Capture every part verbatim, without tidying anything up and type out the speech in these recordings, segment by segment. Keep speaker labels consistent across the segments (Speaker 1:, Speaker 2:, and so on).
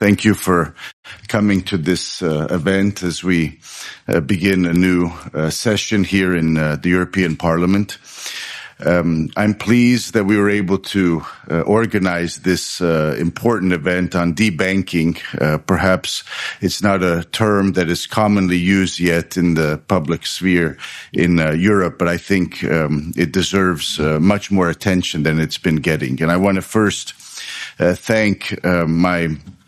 Speaker 1: Thank you for coming to this uh, event as we uh, begin a new uh, session here in uh, the European Parliament. Um, I'm pleased that we were able to uh, organize this uh, important event on debanking. Uh, perhaps it's not a term that is commonly used yet in the public sphere in uh, Europe, but I think um, it deserves uh, much more attention than it's been getting. And I want to first uh, thank uh, my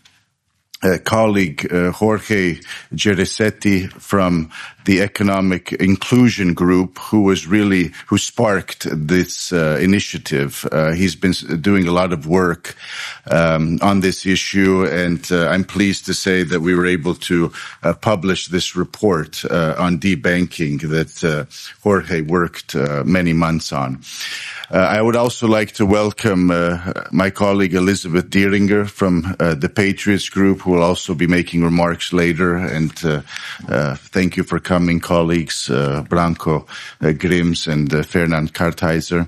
Speaker 1: Uh, colleague uh, Jorge Geresetti from the Economic Inclusion Group, who was really, who sparked this uh, initiative. Uh, he's been doing a lot of work um, on this issue, and uh, I'm pleased to say that we were able to uh, publish this report uh, on debanking that uh, Jorge worked uh, many months on. Uh, I would also like to welcome uh, my colleague Elizabeth Dieringer from uh, the Patriots Group, who will also be making remarks later. And uh, uh, thank you for coming, colleagues uh, Branko uh, Grims and uh, Fernand Kartheiser.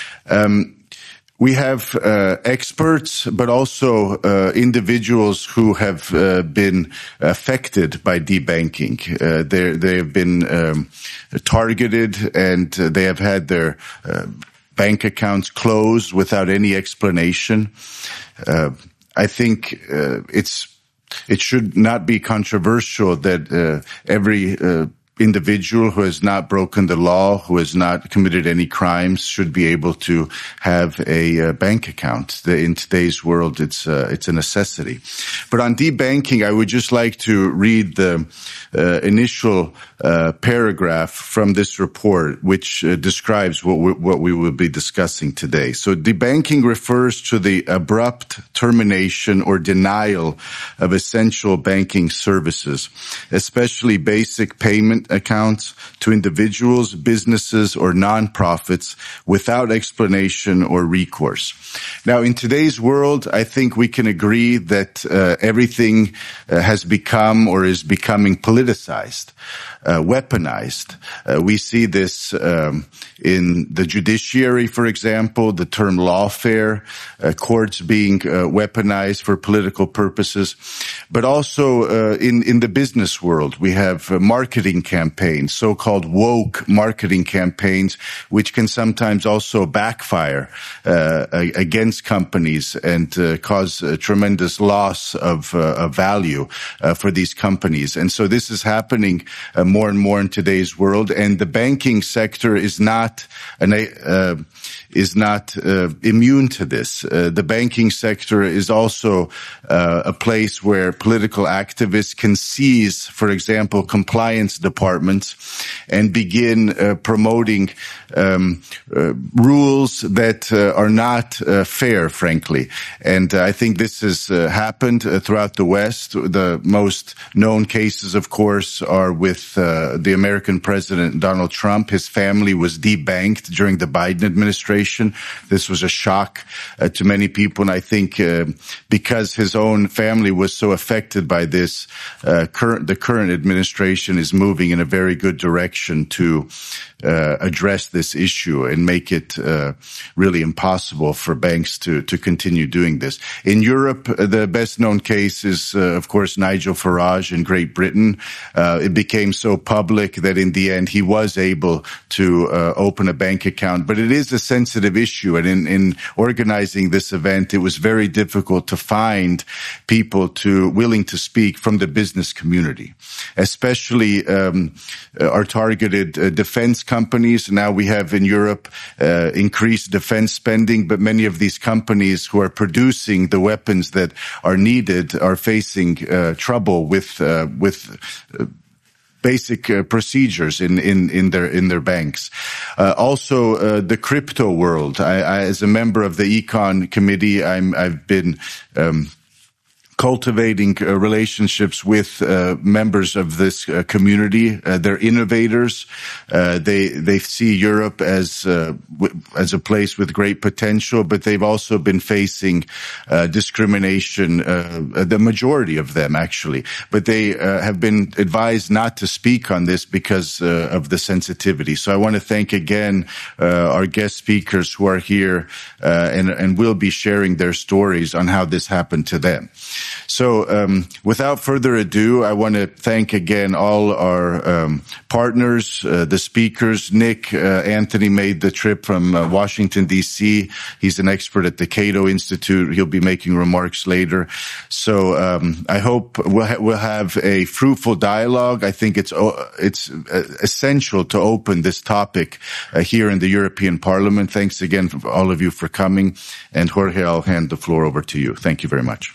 Speaker 1: Um, We have uh, experts, but also uh, individuals who have uh, been affected by debanking. Uh, they they have been um, targeted, and uh, they have had their uh, bank accounts closed without any explanation. Uh, I think uh, it's it should not be controversial that uh, every uh, individual who has not broken the law, who has not committed any crimes, should be able to have a uh, bank account. The, in today's world, it's uh, it's a necessity. But on debanking, I would just like to read the uh, initial uh, paragraph from this report, which uh, describes what we, what we will be discussing today. So debanking refers to the abrupt termination or denial of essential banking services, especially basic payment accounts to individuals, businesses, or non-profits without explanation or recourse. Now, in today's world, I think we can agree that uh, everything uh, has become or is becoming politicized, uh, weaponized. Uh, we see this um, in the judiciary, for example, the term lawfare, uh, courts being uh, weaponized for political purposes, but also uh, in, in the business world, we have uh, marketing campaigns, so-called woke marketing campaigns, which can sometimes also backfire uh, against companies and uh, cause a tremendous loss of, uh, of value uh, for these companies. And so this is happening uh, more and more in today's world, and the banking sector is not an uh, is not uh, immune to this. Uh, the banking sector is also uh, a place where political activists can seize, for example, compliance departments and begin uh, promoting um, uh, rules that uh, are not uh, fair, frankly. And uh, I think this has uh, happened uh, throughout the West. The most known cases, of course, are with uh, the American president, Donald Trump. His family was debanked during the Biden administration. This was a shock uh, to many people, and I think uh, because his own family was so affected by this, uh, current, the current administration is moving in a very good direction to uh, address this issue and make it uh, really impossible for banks to, to continue doing this. In Europe, the best-known case is, uh, of course, Nigel Farage in Great Britain. Uh, it became so public that in the end he was able to uh, open a bank account, but it is a sensitive issue, and in, in organizing this event, it was very difficult to find people to willing to speak from the business community, especially um, our targeted uh, defense companies. Now we have in Europe uh, increased defense spending, but many of these companies who are producing the weapons that are needed are facing uh, trouble with uh, with uh, basic uh, procedures in, in, in their, in their banks. Uh, also, uh, the crypto world. I, I, as a member of the Econ Committee, I'm, I've been, um, cultivating uh, relationships with uh, members of this uh, community. Uh, they're innovators. Uh, they they see Europe as uh, w- as a place with great potential, but they've also been facing uh, discrimination. Uh, the majority of them, actually, but they uh, have been advised not to speak on this because uh, of the sensitivity. So I want to thank again uh, our guest speakers who are here uh, and and will be sharing their stories on how this happened to them. So um, without further ado, I want to thank again all our um, partners, uh, the speakers. Nick, uh, Anthony made the trip from uh, Washington, D C. He's an expert at the Cato Institute. He'll be making remarks later. So um, I hope we'll, ha- we'll have a fruitful dialogue. I think it's uh, it's uh, essential to open this topic uh, here in the European Parliament. Thanks again for all of you for coming. And Jorge, I'll hand the floor over to you. Thank you very much.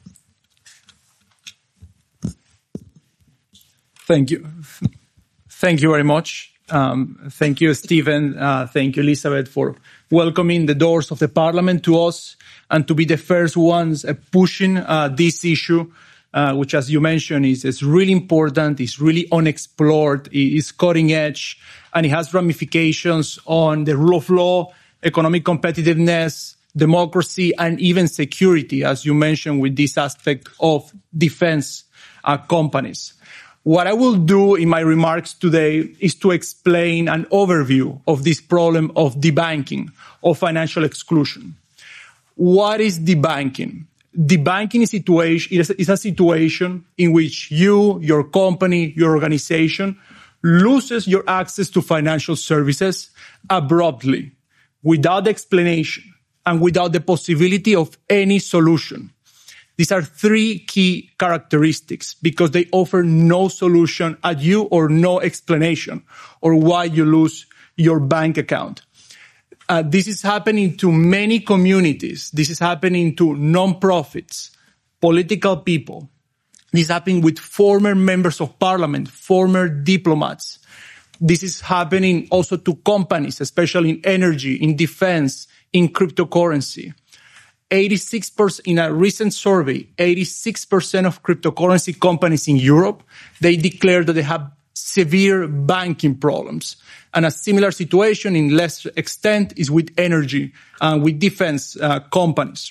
Speaker 2: Thank you. Thank you very much. Um, thank you, Stephen. Uh, thank you, Elizabeth, for welcoming the doors of the Parliament to us and to be the first ones uh, pushing uh, this issue, uh, which, as you mentioned, is, is really important, is really unexplored, is cutting edge, and it has ramifications on the rule of law, economic competitiveness, democracy, and even security, as you mentioned, with this aspect of defense uh, companies. What I will do in my remarks today is to explain an overview of this problem of debanking, of financial exclusion. What is debanking? Debanking is, situation, is a situation in which you, your company, your organization loses your access to financial services abruptly, without explanation, and without the possibility of any solution. These are three key characteristics because they offer no solution at you or no explanation or why you lose your bank account. Uh, this is happening to many communities. This is happening to non-profits, political people. This is happening with former members of parliament, former diplomats. This is happening also to companies, especially in energy, in defense, in cryptocurrency. eighty-six percent in a recent survey, eighty-six percent of cryptocurrency companies in Europe, they declare that they have severe banking problems. And a similar situation in less extent is with energy and with defense uh, companies.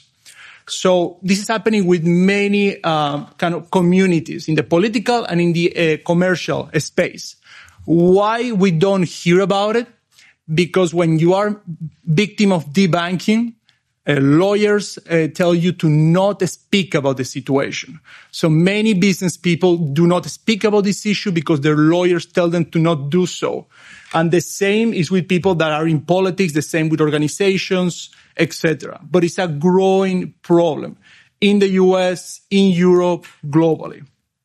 Speaker 2: So this is happening with many uh, kind of communities in the political and in the uh, commercial space. Why we don't hear about it? Because when you are victim of debanking, Uh, lawyers uh, tell you to not speak about the situation. So many business people do not speak about this issue because their lawyers tell them to not do so. And the same is with people that are in politics, the same with organizations, et cetera. But it's a growing problem in the U S, in Europe, globally.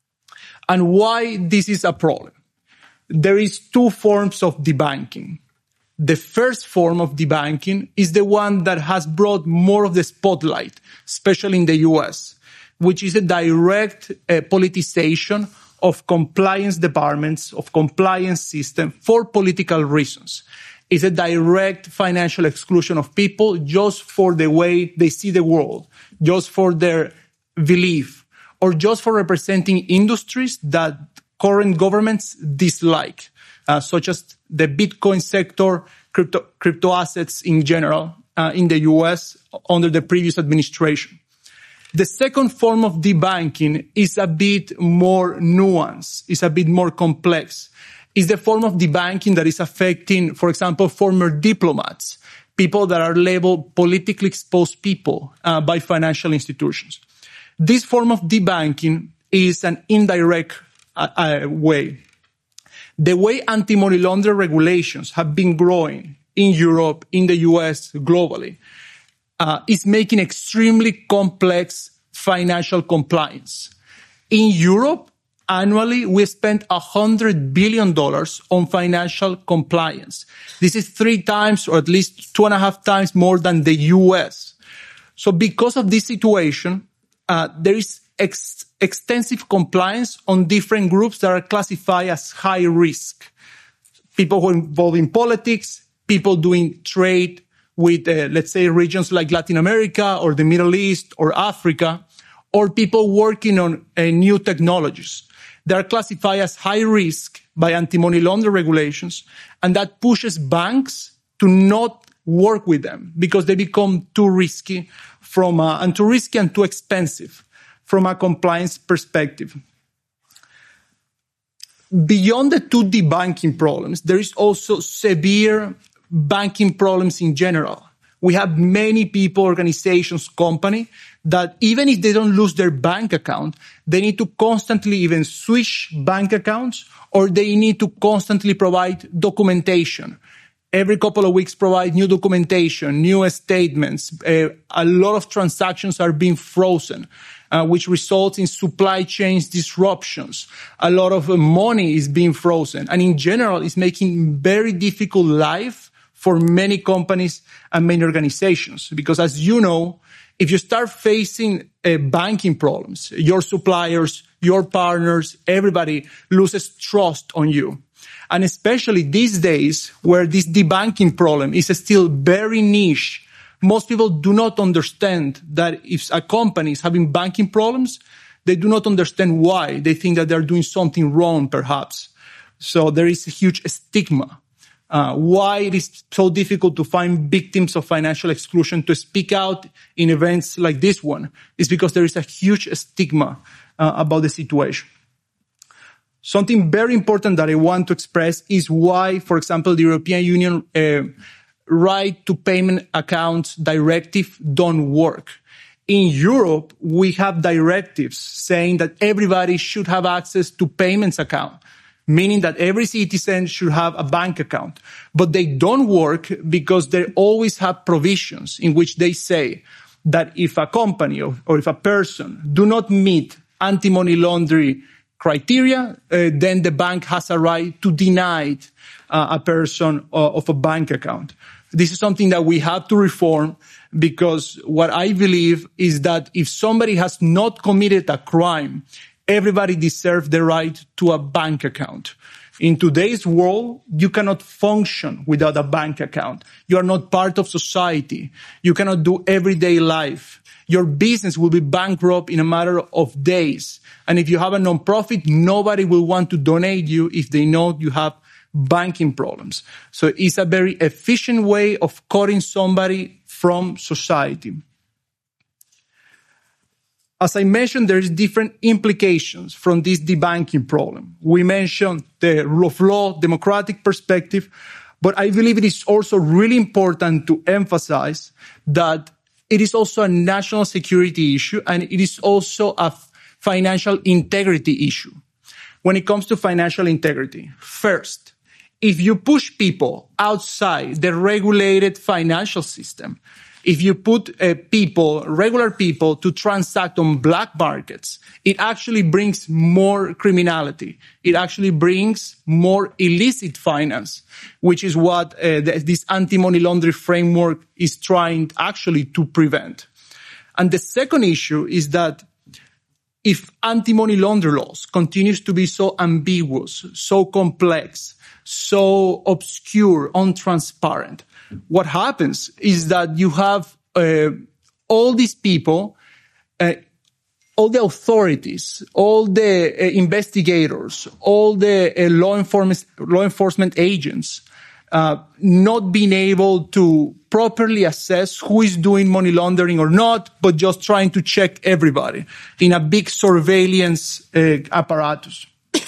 Speaker 2: And why this is a problem? There is two forms of debanking. The first form of debanking is the one that has brought more of the spotlight, especially in the U S, which is a direct uh, politicization of compliance departments, of compliance system for political reasons. It's a direct financial exclusion of people just for the way they see the world, just for their belief, or just for representing industries that current governments dislike. Uh, such as the Bitcoin sector, crypto, crypto assets in general, uh, in the U S under the previous administration. The second form of debanking is a bit more nuanced, is a bit more complex. It's the form of debanking that is affecting, for example, former diplomats, people that are labeled politically exposed people uh, by financial institutions. This form of debanking is an indirect uh, uh, way. The way anti-money laundering regulations have been growing in Europe, in the U S, globally, uh, is making extremely complex financial compliance. In Europe, annually, we spend one hundred billion dollars on financial compliance. This is three times, or at least two and a half times more than the U S. So because of this situation, uh, there is ex- extensive compliance on different groups that are classified as high risk. People who are involved in politics, people doing trade with, uh, let's say, regions like Latin America or the Middle East or Africa, or people working on uh, new technologies. They are classified as high risk by anti-money laundering regulations, and that pushes banks to not work with them because they become too risky from a, and too risky and too expensive from a compliance perspective. Beyond the two debanking problems, there is also severe banking problems in general, We have many people, organizations, company that even if they don't lose their bank account, they need to constantly even switch bank accounts, or they need to constantly provide documentation. Every couple of weeks provide new documentation, new statements. Uh, a lot of transactions are being frozen, uh, which results in supply chains disruptions. A lot of uh, money is being frozen. And in general, it's making very difficult life for many companies and many organizations. Because as you know, if you start facing uh, banking problems, your suppliers, your partners, everybody loses trust on you. And especially these days where this debanking problem is still very niche, most people do not understand that if a company is having banking problems, they do not understand why. They think that they're doing something wrong, perhaps. So there is a huge stigma. Uh, why it is so difficult to find victims of financial exclusion to speak out in events like this one is because there is a huge stigma uh, about the situation. Something very important that I want to express is why, for example, the European Union uh, right to payment accounts directive don't work. In Europe, we have directives saying that everybody should have access to payments account, meaning that every citizen should have a bank account. But they don't work because they always have provisions in which they say that if a company or, or if a person do not meet anti-money laundering criteria, uh, then the bank has a right to deny uh, a person uh, of a bank account. This is something that we have to reform because what I believe is that if somebody has not committed a crime, everybody deserves the right to a bank account. In today's world, you cannot function without a bank account. You are not part of society. You cannot do everyday life. Your business will be bankrupt in a matter of days. And if you have a nonprofit, nobody will want to donate you if they know you have banking problems. So it's a very efficient way of cutting somebody from society. As I mentioned, there is different implications from this debanking problem. We mentioned the rule of law, democratic perspective, but I believe it is also really important to emphasize that it is also a national security issue, and it is also a financial integrity issue. When it comes to financial integrity, first, if you push people outside the regulated financial system, if you put uh, people, regular people, to transact on black markets, it actually brings more criminality. It actually brings more illicit finance, which is what uh, the, this anti-money laundering framework is trying actually to prevent. And the second issue is that if anti-money laundering laws continues to be so ambiguous, so complex, so obscure, untransparent, what happens is that you have uh, all these people, uh, all the authorities, all the uh, investigators, all the uh, law enforcement law enforcement agents uh, not being able to properly assess who is doing money laundering or not, but just trying to check everybody in a big surveillance uh, apparatus.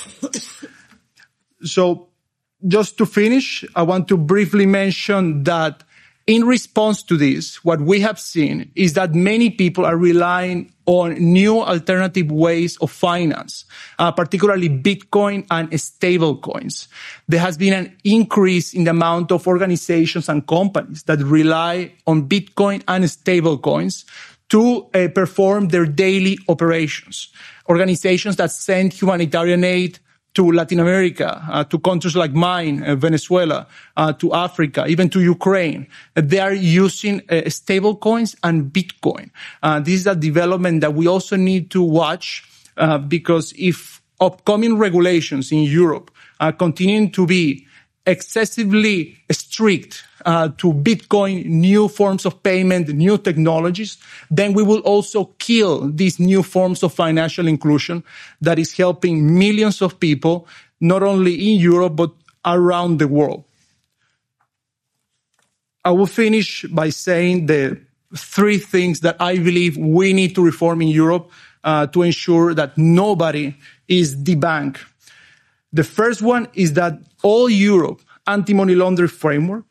Speaker 2: So, just to finish, I want to briefly mention that in response to this, what we have seen is that many people are relying on new alternative ways of finance, uh, particularly Bitcoin and stable coins. There has been an increase in the amount of organizations and companies that rely on Bitcoin and stable coins to uh, perform their daily operations. Organizations that send humanitarian aid to Latin America, uh, to countries like mine, uh, Venezuela, uh, to Africa, even to Ukraine. Uh, they are using uh, stable coins and Bitcoin. Uh, this is a development that we also need to watch, uh, because if upcoming regulations in Europe are continuing to be excessively strict uh, to Bitcoin, new forms of payment, new technologies, then we will also kill these new forms of financial inclusion that is helping millions of people, not only in Europe, but around the world. I will finish by saying the three things that I believe we need to reform in Europe uh, to ensure that nobody is debanked. The first one is that all Europe anti-money laundering framework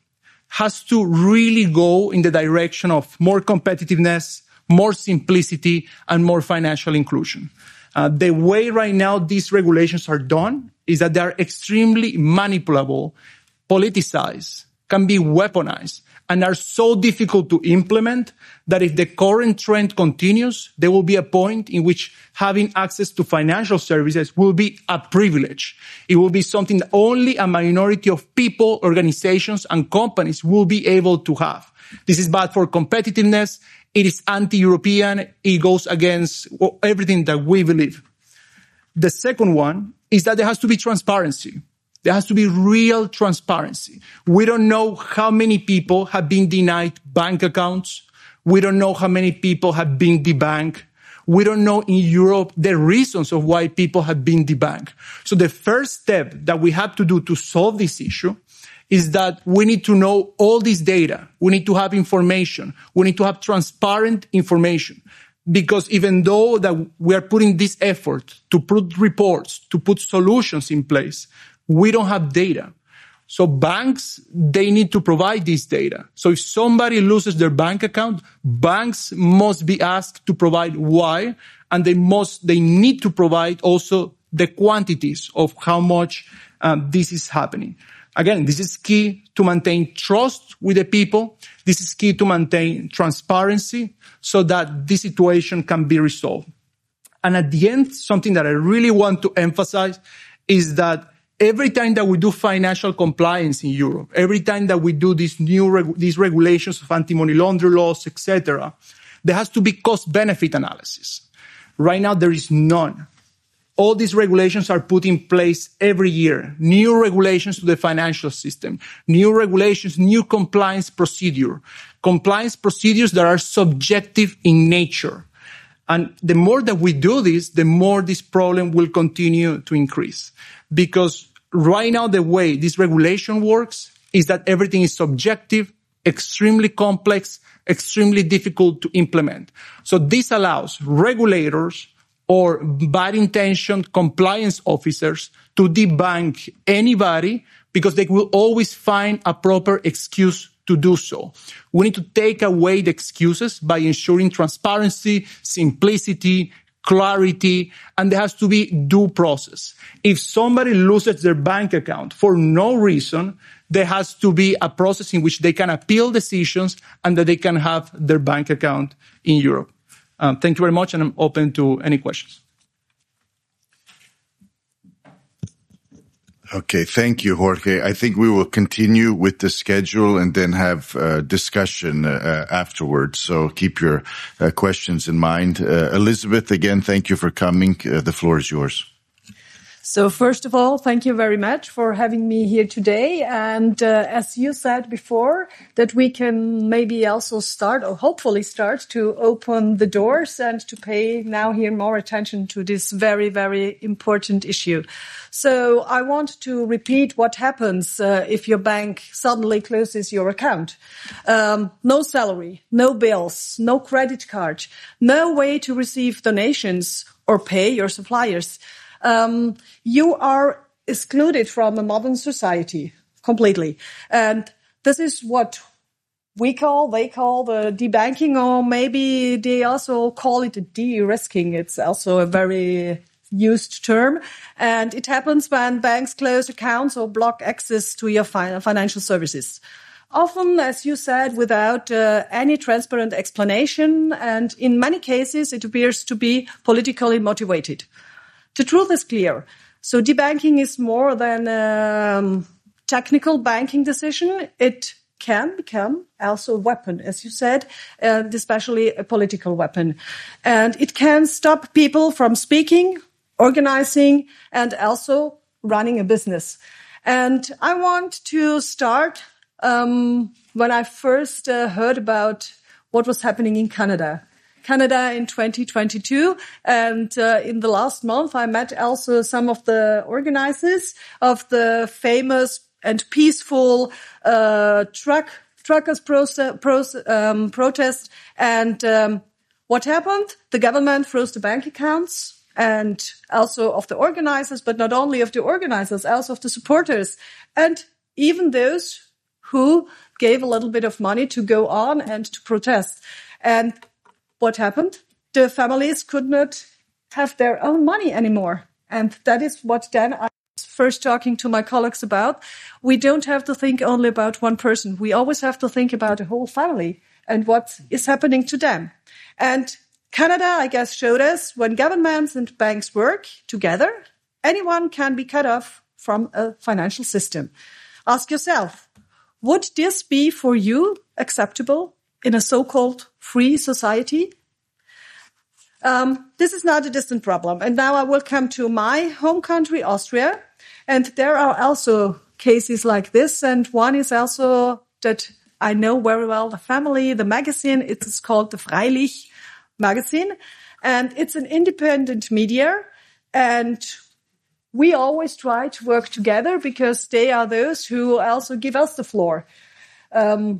Speaker 2: has to really go in the direction of more competitiveness, more simplicity, and more financial inclusion. Uh, the way right now these regulations are done is that they are extremely manipulable, politicized, can be weaponized, and are so difficult to implement that if the current trend continues, there will be a point in which having access to financial services will be a privilege. It will be something that only a minority of people, organizations, and companies will be able to have. This is bad for competitiveness. It is anti-European. It goes against everything that we believe. The second one is that there has to be transparency. There has to be real transparency. We don't know how many people have been denied bank accounts. We don't know how many people have been debanked. We don't know in Europe the reasons of why people have been debanked. So the first step that we have to do to solve this issue is that we need to know all this data. We need to have information. We need to have transparent information. Because even though that we are putting this effort to put reports, to put solutions in place, we don't have data. So banks, they need to provide this data. So if somebody loses their bank account, banks must be asked to provide why, and they must, they need to provide also the quantities of how much um, this is happening. Again, this is key to maintain trust with the people. This is key to maintain transparency so that this situation can be resolved. And at the end, something that I really want to emphasize is that every time that we do financial compliance in Europe, every time that we do these new reg- these regulations of anti-money laundering laws, et cetera, there has to be cost-benefit analysis. Right now, there is none. All these regulations are put in place every year. New regulations to the financial system, new regulations, new compliance procedure, compliance procedures that are subjective in nature. And the more that we do this, the more this problem will continue to increase. Because right now, the way this regulation works is that everything is subjective, extremely complex, extremely difficult to implement. So this allows regulators or bad-intentioned compliance officers to debank anybody because they will always find a proper excuse to do so. We need to take away the excuses by ensuring transparency, simplicity, clarity, and there has to be due process. If somebody loses their bank account for no reason, there has to be a process in which they can appeal decisions and that they can have their bank account in Europe. Um, thank you very much, and I'm open to any questions.
Speaker 1: Okay, thank you, Jorge. I think we will continue with the schedule and then have uh, discussion uh, afterwards. So keep your uh, questions in mind. Uh, Elizabeth, again, thank you for coming. Uh, the floor is yours.
Speaker 3: So first of all, thank you very much for having me here today. And uh, as you said before, that we can maybe also start or hopefully start to open the doors and to pay now here more attention to this very, very important issue. So I want to repeat what happens uh, if your bank suddenly closes your account. Um, no salary, no bills, no credit card, no way to receive donations or pay your suppliers. Um, you are excluded from a modern society completely. And this is what we call, they call the debanking, or maybe they also call it de-risking. It's also a very used term. And it happens when banks close accounts or block access to your fi- financial services. Often, as you said, without uh, any transparent explanation. And in many cases, it appears to be politically motivated. The truth is clear. So debanking is more than a um, technical banking decision. It can become also a weapon, as you said, and especially a political weapon. And it can stop people from speaking, organizing, and also running a business. And I want to start um, when I first uh, heard about what was happening in Canada. Canada in twenty twenty-two. And uh, in the last month, I met also some of the organizers of the famous and peaceful uh, truck truckers proce- proce- um, protest. And um, what happened? The government froze the bank accounts and also of the organizers, but not only of the organizers, also of the supporters. And even those who gave a little bit of money to go on and to protest. And what happened? The families could not have their own money anymore. And that is what then I was first talking to my colleagues about. We don't have to think only about one person. We always have to think about the whole family and what is happening to them. And Canada, I guess, showed us when governments and banks work together, anyone can be cut off from a financial system. Ask yourself, would this be for you acceptable in a so-called free society? Um, this is not a distant problem. And now I will come to my home country, Austria. And there are also cases like this. And one is also that I know very well the family, the magazine. It is called the Freilich magazine. And it's an independent media. And we always try to work together because they are those who also give us the floor. Um,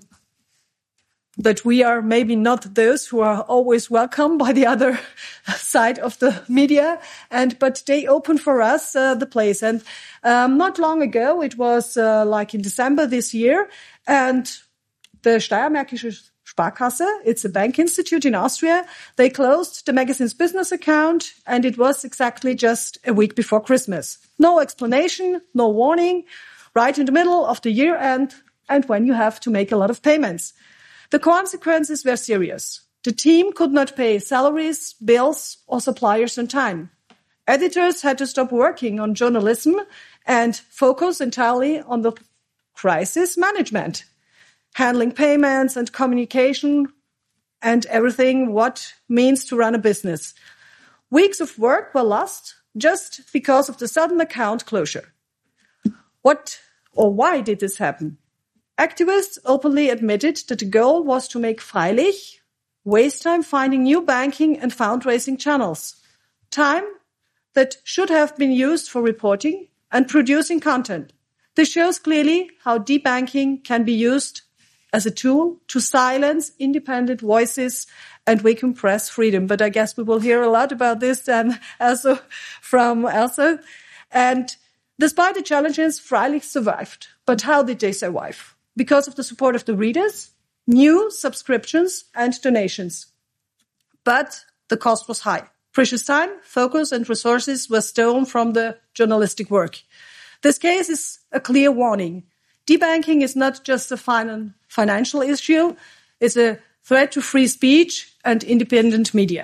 Speaker 3: that we are maybe not those who are always welcome by the other side of the media, and but they open for us uh, the place. And um, not long ago, it was uh, like in December this year, and the Steiermärkische Sparkasse, it's a bank institute in Austria, they closed the magazine's business account, and it was exactly just a week before Christmas. No explanation, no warning, right in the middle of the year end, and when you have to make a lot of payments. The consequences were serious. The team could not pay salaries, bills, or suppliers on time. Editors had to stop working on journalism and focus entirely on the crisis management, handling payments and communication and everything what means to run a business. Weeks of work were lost just because of the sudden account closure. What or why did this happen? Activists openly admitted that the goal was to make Freilich waste time finding new banking and fundraising channels. Time that should have been used for reporting and producing content. This shows clearly how debanking can be used as a tool to silence independent voices and weaken press freedom. But I guess we will hear a lot about this and also from Elsa. And despite the challenges, Freilich survived. But how did they survive? Because of the support of the readers, new subscriptions and donations. But the cost was high. Precious time, focus and resources were stolen from the journalistic work. This case is a clear warning. Debanking is not just a fin- financial issue. It's a threat to free speech and independent media.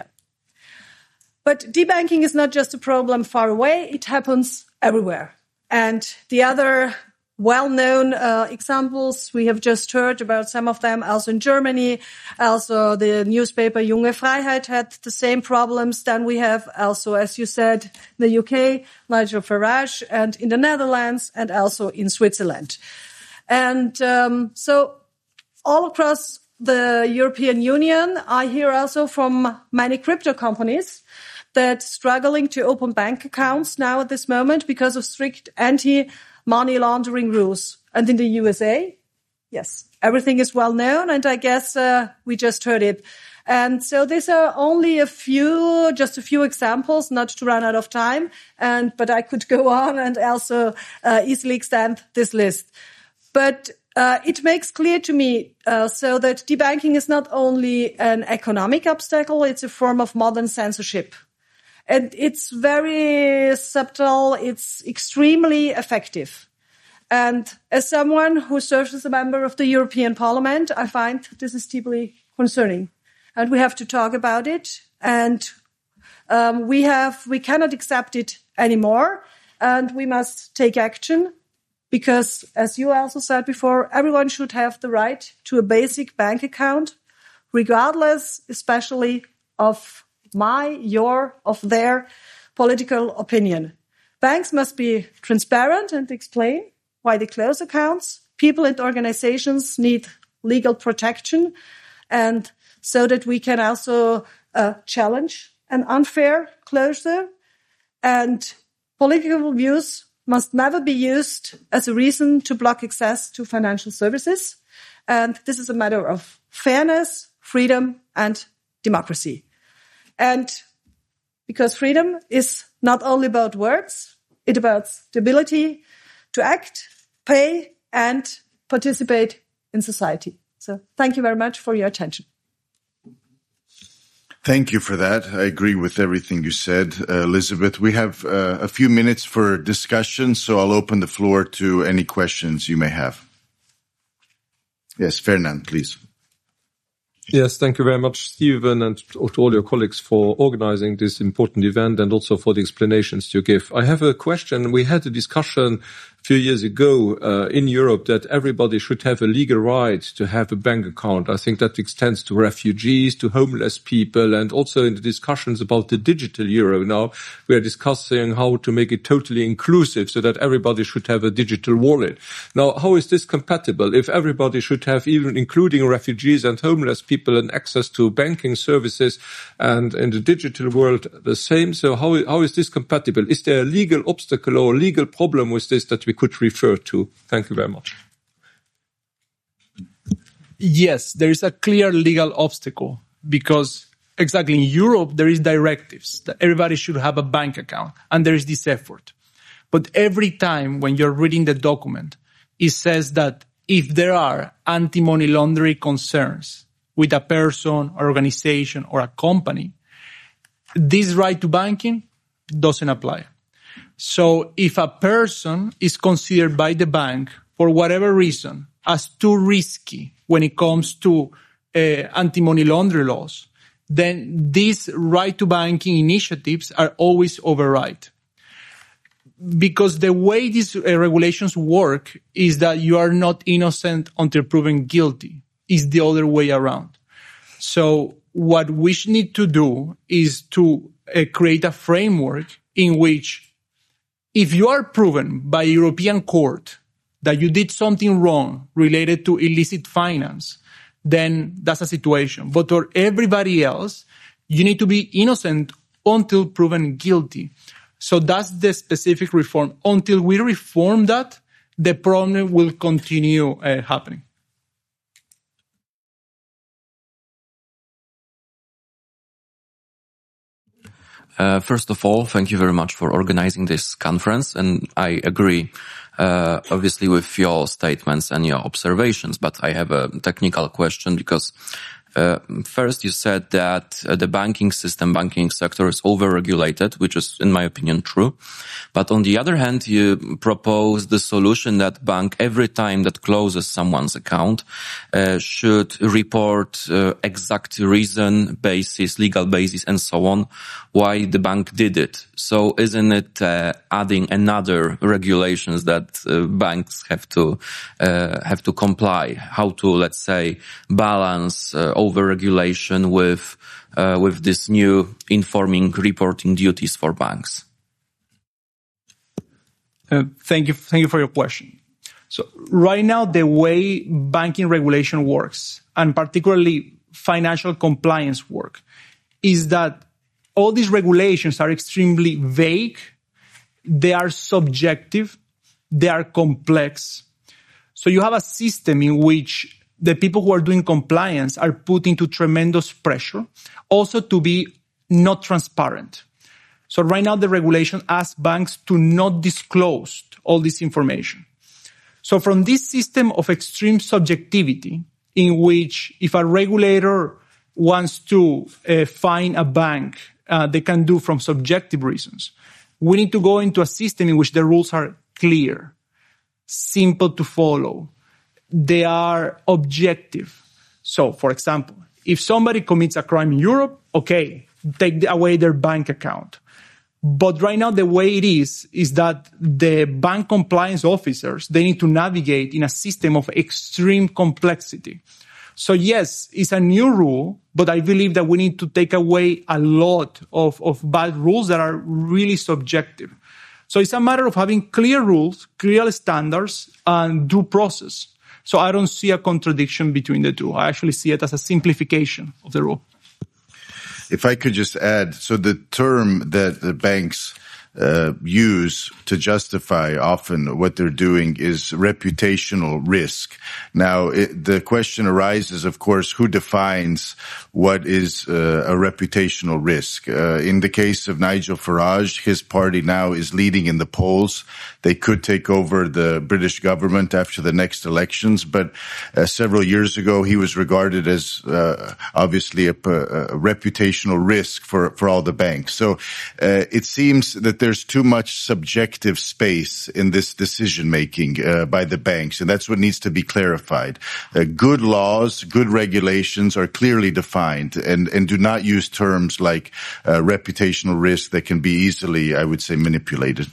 Speaker 3: But debanking is not just a problem far away. It happens everywhere. And the other well-known uh, examples, we have just heard about some of them, also in Germany. Also, the newspaper Junge Freiheit had the same problems. Then we have also, as you said, in the U K, Nigel Farage, and in the Netherlands, and also in Switzerland. And um, so all across the European Union, I hear also from many crypto companies that struggling to open bank accounts now at this moment because of strict anti money laundering rules. And in the U S A, yes, everything is well known. And I guess uh, we just heard it. And so these are only a few, just a few examples, not to run out of time. And but I could go on and also uh, easily extend this list. But uh, it makes clear to me uh, so that debanking is not only an economic obstacle, it's a form of modern censorship. And it's very subtle. It's extremely effective. And as someone who serves as a member of the European Parliament, I find this is deeply concerning. And we have to talk about it. And um, we have, we cannot accept it anymore. And we must take action because, as you also said before, everyone should have the right to a basic bank account, regardless, especially of my, your, of their political opinion. Banks must be transparent and explain why they close accounts. People and organizations need legal protection, and so that we can also uh, challenge an unfair closure. And political views must never be used as a reason to block access to financial services. And this is a matter of fairness, freedom, and democracy. And because freedom is not only about words, it's about the ability to act, pay, and participate in society. So thank you very much for your attention.
Speaker 1: Thank you for that. I agree with everything you said, uh, Elizabeth. We have uh, a few minutes for discussion, so I'll open the floor to any questions you may have. Yes, Fernand, please.
Speaker 4: Yes, thank you very much, Stephen, and to all your colleagues for organizing this important event and also for the explanations you give. I have a question. We had a discussion a few years ago uh, in Europe that everybody should have a legal right to have a bank account. I think that extends to refugees, to homeless people, and also in the discussions about the digital euro now, we are discussing how to make it totally inclusive so that everybody should have a digital wallet. Now, how is this compatible? If everybody should have, even including refugees and homeless people, people and access to banking services, and in the digital world the same. So how how is this compatible? Is there a legal obstacle or a legal problem with this that we could refer to? Thank you very much.
Speaker 2: Yes, there is a clear legal obstacle because exactly in Europe there is directives that everybody should have a bank account, and there is this effort. But every time when you're reading the document, it says that if there are anti-money laundering concerns with a person, or organization, or a company, this right to banking doesn't apply. So if a person is considered by the bank, for whatever reason, as too risky when it comes to uh, anti-money laundering laws, then these right to banking initiatives are always override. Because the way these uh, regulations work is that you are not innocent until proven guilty. Is the other way around. So what we need to do is to uh, create a framework in which if you are proven by a European court that you did something wrong related to illicit finance, then that's a situation. But for everybody else, you need to be innocent until proven guilty. So that's the specific reform. Until we reform that, the problem will continue uh, happening.
Speaker 5: Uh, first of all, thank you very much for organizing this conference, and I agree, uh, obviously with your statements and your observations, but I have a technical question because Uh, first, you said that uh, the banking system, banking sector is over-regulated, which is, in my opinion, true. But on the other hand, you propose the solution that bank, every time that closes someone's account, uh, should report uh, exact reason, basis, legal basis, and so on, why the bank did it. So isn't it uh, adding another regulations that uh, banks have to uh, have to comply? How to, let's say, balance uh, over-regulation with uh, with this new informing, reporting duties for banks?
Speaker 2: Uh, thank you, thank you for your question. So right now, the way banking regulation works, and particularly financial compliance work, is that all these regulations are extremely vague, they are subjective, they are complex. So you have a system in which the people who are doing compliance are put into tremendous pressure, also to be not transparent. So right now the regulation asks banks to not disclose all this information. So from this system of extreme subjectivity, in which if a regulator wants to uh, fine a bank, uh, they can do from subjective reasons, we need to go into a system in which the rules are clear, simple to follow. They are objective. So, for example, if somebody commits a crime in Europe, okay, take away their bank account. But right now, the way it is, is that the bank compliance officers, they need to navigate in a system of extreme complexity. So yes, it's a new rule, but I believe that we need to take away a lot of, of bad rules that are really subjective. So it's a matter of having clear rules, clear standards, and due process. So I don't see a contradiction between the two. I actually see it as a simplification of the rule.
Speaker 1: If I could just add, so the term that the banks uh, use to justify often what they're doing is reputational risk. Now, it, the question arises, of course, who defines what is uh, a reputational risk? Uh, in the case of Nigel Farage, his party now is leading in the polls. They could take over the British government after the next elections, but uh, several years ago he was regarded as uh, obviously a, a reputational risk for, for all the banks. So uh, it seems that there's too much subjective space in this decision-making uh, by the banks, and that's what needs to be clarified. Uh, good laws, good regulations are clearly defined and, and do not use terms like uh, reputational risk that can be easily, I would say, manipulated.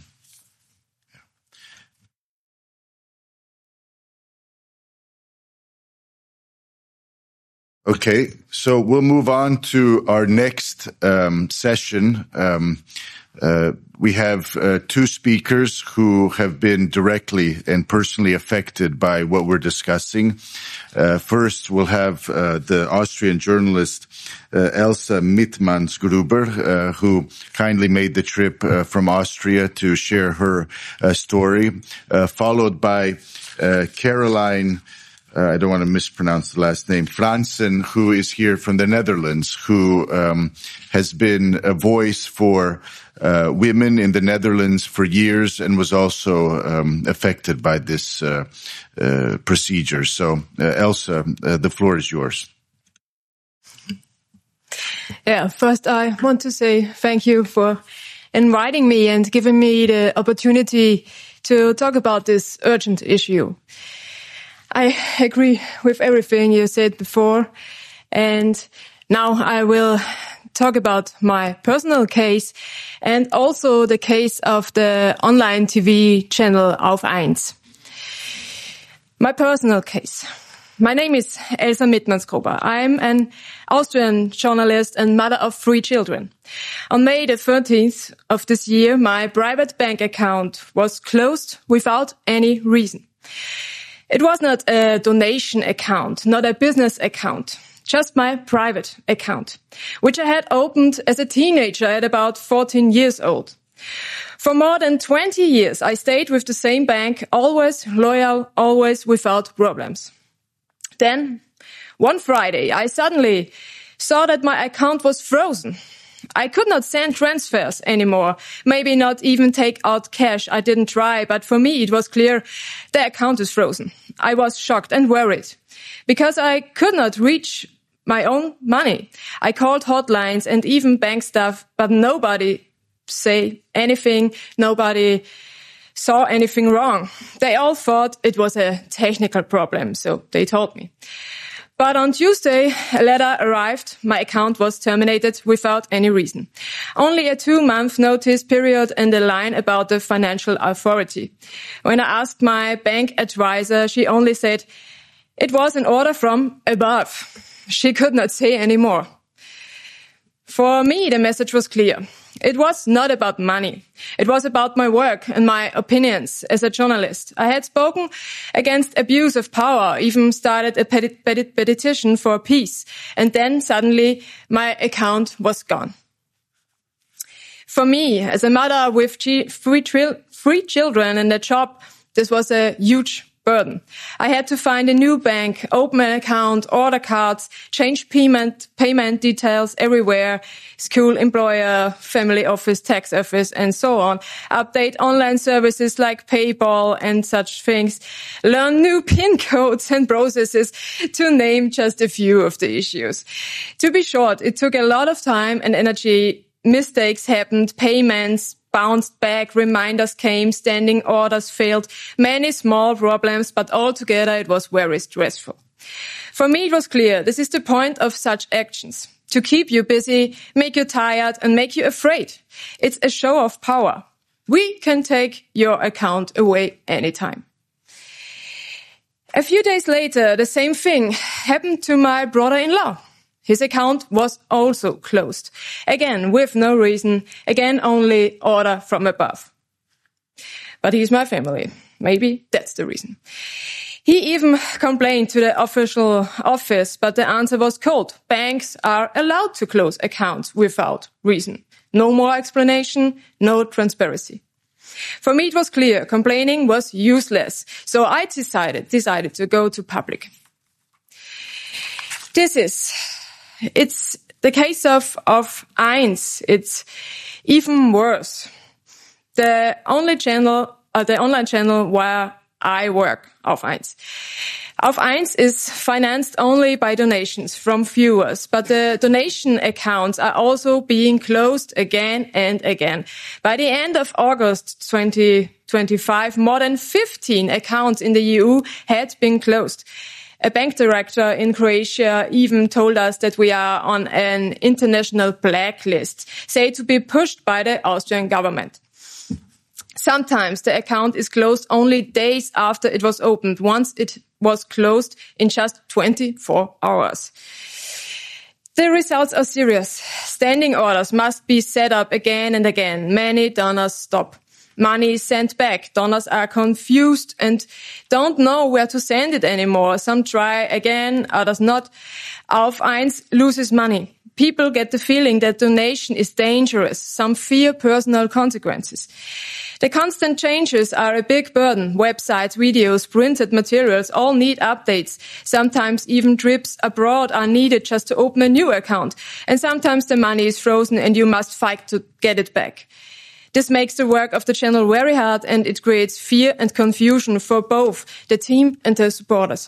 Speaker 1: Okay, so we'll move on to our next um, session. Um, uh, we have uh, two speakers who have been directly and personally affected by what we're discussing. Uh, first, we'll have uh, the Austrian journalist uh, Elsa Mittmans-Gruber, uh, who kindly made the trip uh, from Austria to share her uh, story, uh, followed by uh, Caroline Uh, I don't want to mispronounce the last name, Fransen, who is here from the Netherlands, who um, has been a voice for uh, women in the Netherlands for years and was also um, affected by this uh, uh, procedure. So, uh, Elsa, uh, the floor is yours.
Speaker 6: Yeah, first I want to say thank you for inviting me and giving me the opportunity to talk about this urgent issue. I agree with everything you said before, and now I will talk about my personal case and also the case of the online T V channel Auf eins. My personal case. My name is Elsa Mittmans-Gruber. I'm an Austrian journalist and mother of three children. On May the thirteenth of this year, my private bank account was closed without any reason. It was not a donation account, not a business account, just my private account, which I had opened as a teenager at about fourteen years old. For more than twenty years, I stayed with the same bank, always loyal, always without problems. Then, one Friday, I suddenly saw that my account was frozen. I could not send transfers anymore, maybe not even take out cash. I didn't try, but for me it was clear the account is frozen. I was shocked and worried because I could not reach my own money. I called hotlines and even bank staff, but nobody said anything. Nobody saw anything wrong. They all thought it was a technical problem, so they told me. But on Tuesday, a letter arrived. My account was terminated without any reason. Only a two-month notice period and a line about the financial authority. When I asked my bank advisor, she only said it was an order from above. She could not say any more. For me, the message was clear. It was not about money. It was about my work and my opinions as a journalist. I had spoken against abuse of power, even started a peti- peti- petition for peace. And then suddenly my account was gone. For me, as a mother with g- three, tri- three children and a job, this was a huge burden. I had to find a new bank, open an account, order cards, change payment, payment details everywhere, school, employer, family office, tax office, and so on. Update online services like PayPal and such things. Learn new PIN codes and processes, to name just a few of the issues. To be short, it took a lot of time and energy. Mistakes happened, payments bounced back, reminders came, standing orders failed, many small problems, but altogether it was very stressful. For me, it was clear, this is the point of such actions. To keep you busy, make you tired, and make you afraid. It's a show of power. We can take your account away anytime. A few days later, the same thing happened to my brother-in-law. His account was also closed. Again, with no reason. Again, only order from above. But he's my family. Maybe that's the reason. He even complained to the official office, but the answer was cold. Banks are allowed to close accounts without reason. No more explanation, no transparency. For me, it was clear complaining was useless. So I decided, decided to go to public. This is, it's the case of, of Eins. It's even worse. The only channel, uh, the online channel where I work, Auf Eins. Auf Eins is financed only by donations from viewers, but the donation accounts are also being closed again and again. By the end of August twenty twenty-five, more than fifteen accounts in the E U had been closed. A bank director in Croatia even told us that we are on an international blacklist, say to be pushed by the Austrian government. Sometimes the account is closed only days after it was opened, once it was closed in just twenty-four hours. The results are serious. Standing orders must be set up again and again. Many donors stop. Money is sent back. Donors are confused and don't know where to send it anymore. Some try again, others not. Auf Eins loses money. People get the feeling that donation is dangerous. Some fear personal consequences. The constant changes are a big burden. Websites, videos, printed materials all need updates. Sometimes even trips abroad are needed just to open a new account. And sometimes the money is frozen and you must fight to get it back. This makes the work of the channel very hard and it creates fear and confusion for both the team and the supporters.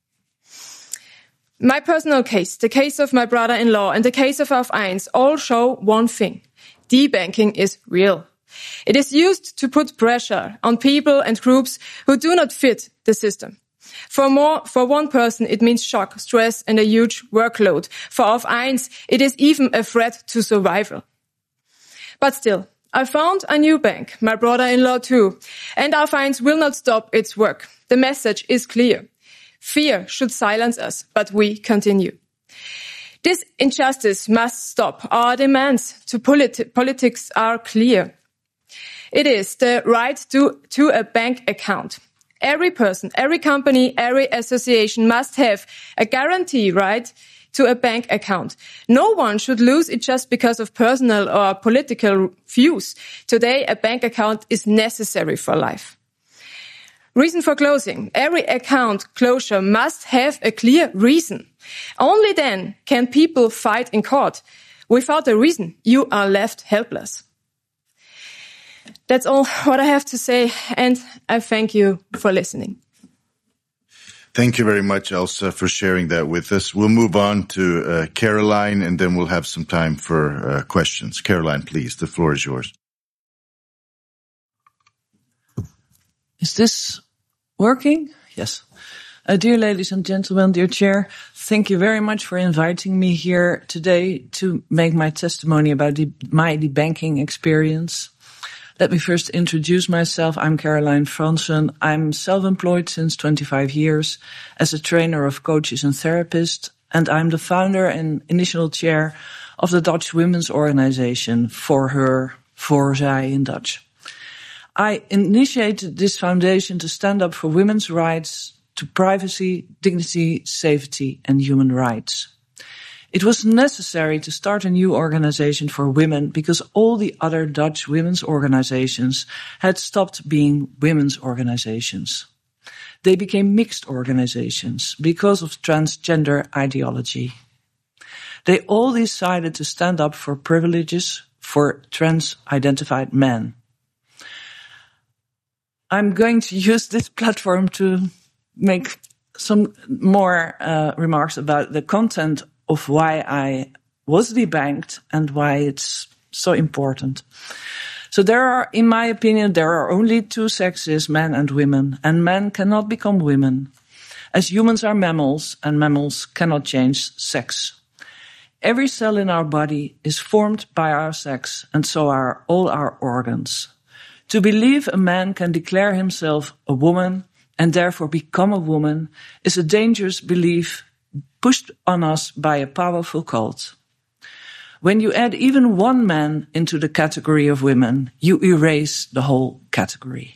Speaker 6: My personal case, the case of my brother-in-law and the case of Auf Eins all show one thing. Debanking is real. It is used to put pressure on people and groups who do not fit the system. For more, for one person, it means shock, stress, and a huge workload. For Auf Eins, it is even a threat to survival. But still, I found a new bank, my brother-in-law too, and Auf Eins will not stop its work. The message is clear. Fear should silence us, but we continue. This injustice must stop. Our demands to politi- politics are clear. It is the right to, to a bank account. Every person, every company, every association must have a guarantee right to a bank account. No one should lose it just because of personal or political views. Today, a bank account is necessary for life. Reason for closing. Every account closure must have a clear reason. Only then can people fight in court. Without a reason, you are left helpless. That's all what I have to say, and I thank you for listening.
Speaker 1: Thank you very much, Elsa, for sharing that with us. We'll move on to uh, Caroline, and then we'll have some time for uh, questions. Caroline, please, the floor is yours.
Speaker 7: Is this working? Yes. Uh, dear ladies and gentlemen, dear chair, thank you very much for inviting me here today to make my testimony about the, my debanking experience. Let me first introduce myself. I'm Caroline Fransen. I'm self-employed since twenty-five years as a trainer of coaches and therapists, and I'm the founder and initial chair of the Dutch Women's Organization, For Her, Voor Zij in Dutch. I initiated this foundation to stand up for women's rights to privacy, dignity, safety, and human rights. It was necessary to start a new organization for women because all the other Dutch women's organizations had stopped being women's organizations. They became mixed organizations because of transgender ideology. They all decided to stand up for privileges for trans-identified men. I'm going to use this platform to make some more uh, remarks about the content of why I was debanked and why it's so important. So there are, in my opinion, there are only two sexes, men and women, and men cannot become women, as humans are mammals, and mammals cannot change sex. Every cell in our body is formed by our sex, and so are all our organs. To believe a man can declare himself a woman and therefore become a woman is a dangerous belief pushed on us by a powerful cult. When you add even one man into the category of women, you erase the whole category.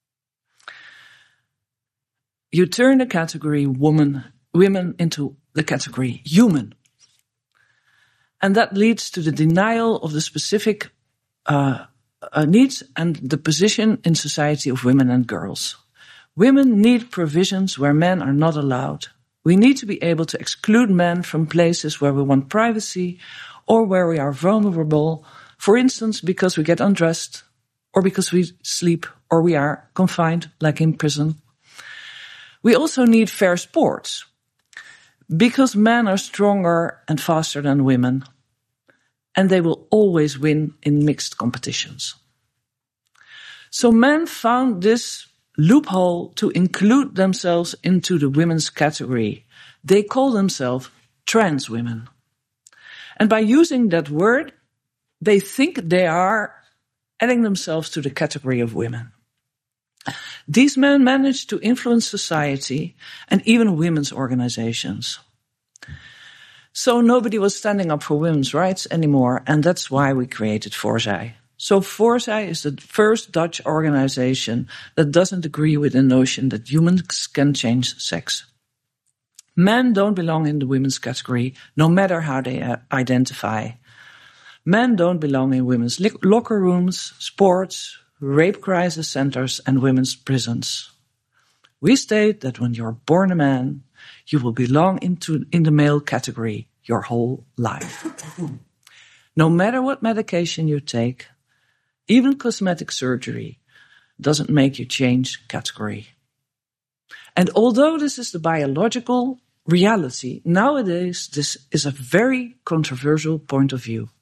Speaker 7: You turn the category woman, women into the category human. And that leads to the denial of the specific uh, uh, needs and the position in society of women and girls. Women need provisions where men are not allowed. We need to be able to exclude men from places where we want privacy or where we are vulnerable, for instance, because we get undressed or because we sleep or we are confined, like in prison. We also need fair sports, because men are stronger and faster than women, and they will always win in mixed competitions. So men found this loophole to include themselves into the women's category. They call themselves trans women. And by using that word, they think they are adding themselves to the category of women. These men managed to influence society and even women's organizations. So nobody was standing up for women's rights anymore, and that's why we created Voorzij. So Voorzij is the first Dutch organization that doesn't agree with the notion that humans can change sex. Men don't belong in the women's category, no matter how they uh, identify. Men don't belong in women's li- locker rooms, sports, rape crisis centers, and women's prisons. We state that when you're born a man, you will belong into in the male category your whole life. No matter what medication you take, even cosmetic surgery doesn't make you change category. And although this is the biological reality, nowadays this is a very controversial point of view.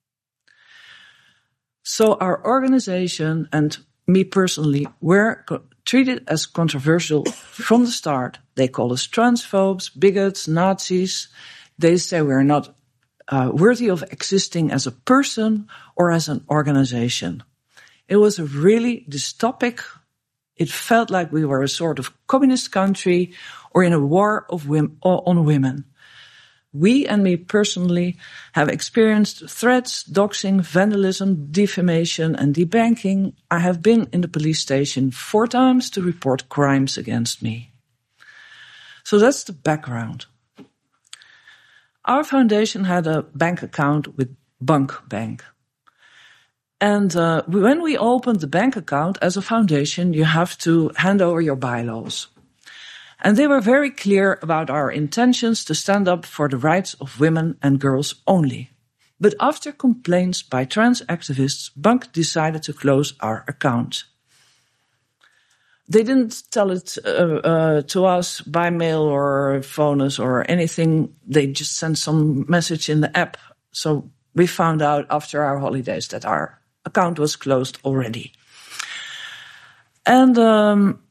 Speaker 7: So our organization and me personally were co- treated as controversial from the start. They call us transphobes, bigots, Nazis. They say we're not uh, worthy of existing as a person or as an organization. It was a really dystopic. It felt like we were a sort of communist country or in a war of women, on women. We and me personally have experienced threats, doxing, vandalism, defamation, and debanking. I have been in the police station four times to report crimes against me. So that's the background. Our foundation had a bank account with Bank Bank. And uh, when we opened the bank account as a foundation, you have to hand over your bylaws. And they were very clear about our intentions to stand up for the rights of women and girls only. But after complaints by trans activists, Bank decided to close our account. They didn't tell it uh, uh, to us by mail or phone us or anything. They just sent some message in the app. So we found out after our holidays that our account was closed already. And um,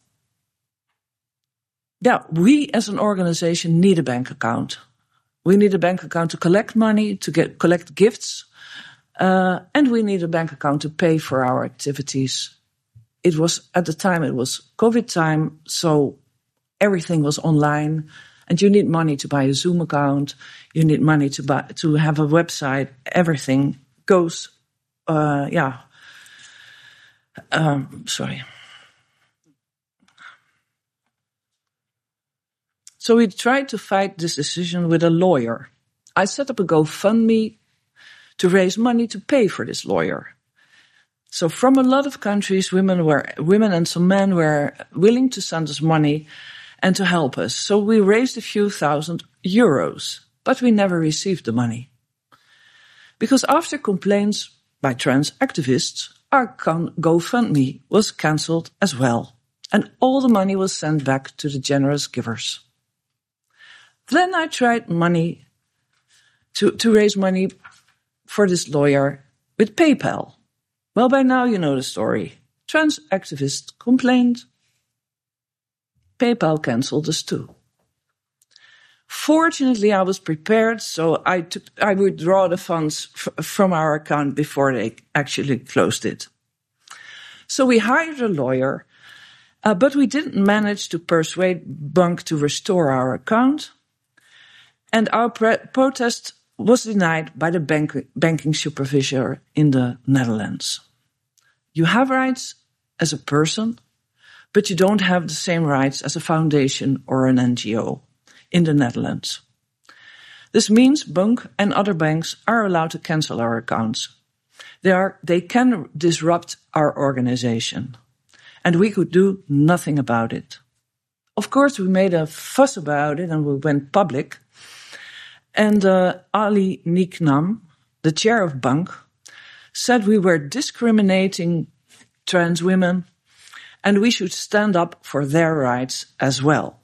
Speaker 7: yeah, we as an organization need a bank account. We need a bank account to collect money, to get collect gifts, uh, and we need a bank account to pay for our activities. It was, at the time, it was COVID time, so everything was online, and you need money to buy a Zoom account, you need money to buy, to have a website, everything goes, uh, yeah, um, sorry. So we tried to fight this decision with a lawyer. I set up a GoFundMe to raise money to pay for this lawyer. So from a lot of countries, women were, women and some men were willing to send us money and to help us. So we raised a few thousand euros, but we never received the money. Because after complaints by trans activists, our GoFundMe was cancelled as well. And all the money was sent back to the generous givers. Then I tried money to, to raise money for this lawyer with PayPal. Well, by now you know the story. Trans activists complained. PayPal cancelled us too. Fortunately, I was prepared, so I took I withdrew the funds f- from our account before they actually closed it. So we hired a lawyer, uh, but we didn't manage to persuade Bank to restore our account. And our pre- protest was denied by the bank- banking supervisor in the Netherlands. You have rights as a person, but you don't have the same rights as a foundation or an N G O in the Netherlands. This means Bunk and other banks are allowed to cancel our accounts. They are, they can disrupt our organization. And we could do nothing about it. Of course, we made a fuss about it and we went public. And uh, Ali Niknam, the chair of Bunk, said we were discriminating trans women and we should stand up for their rights as well.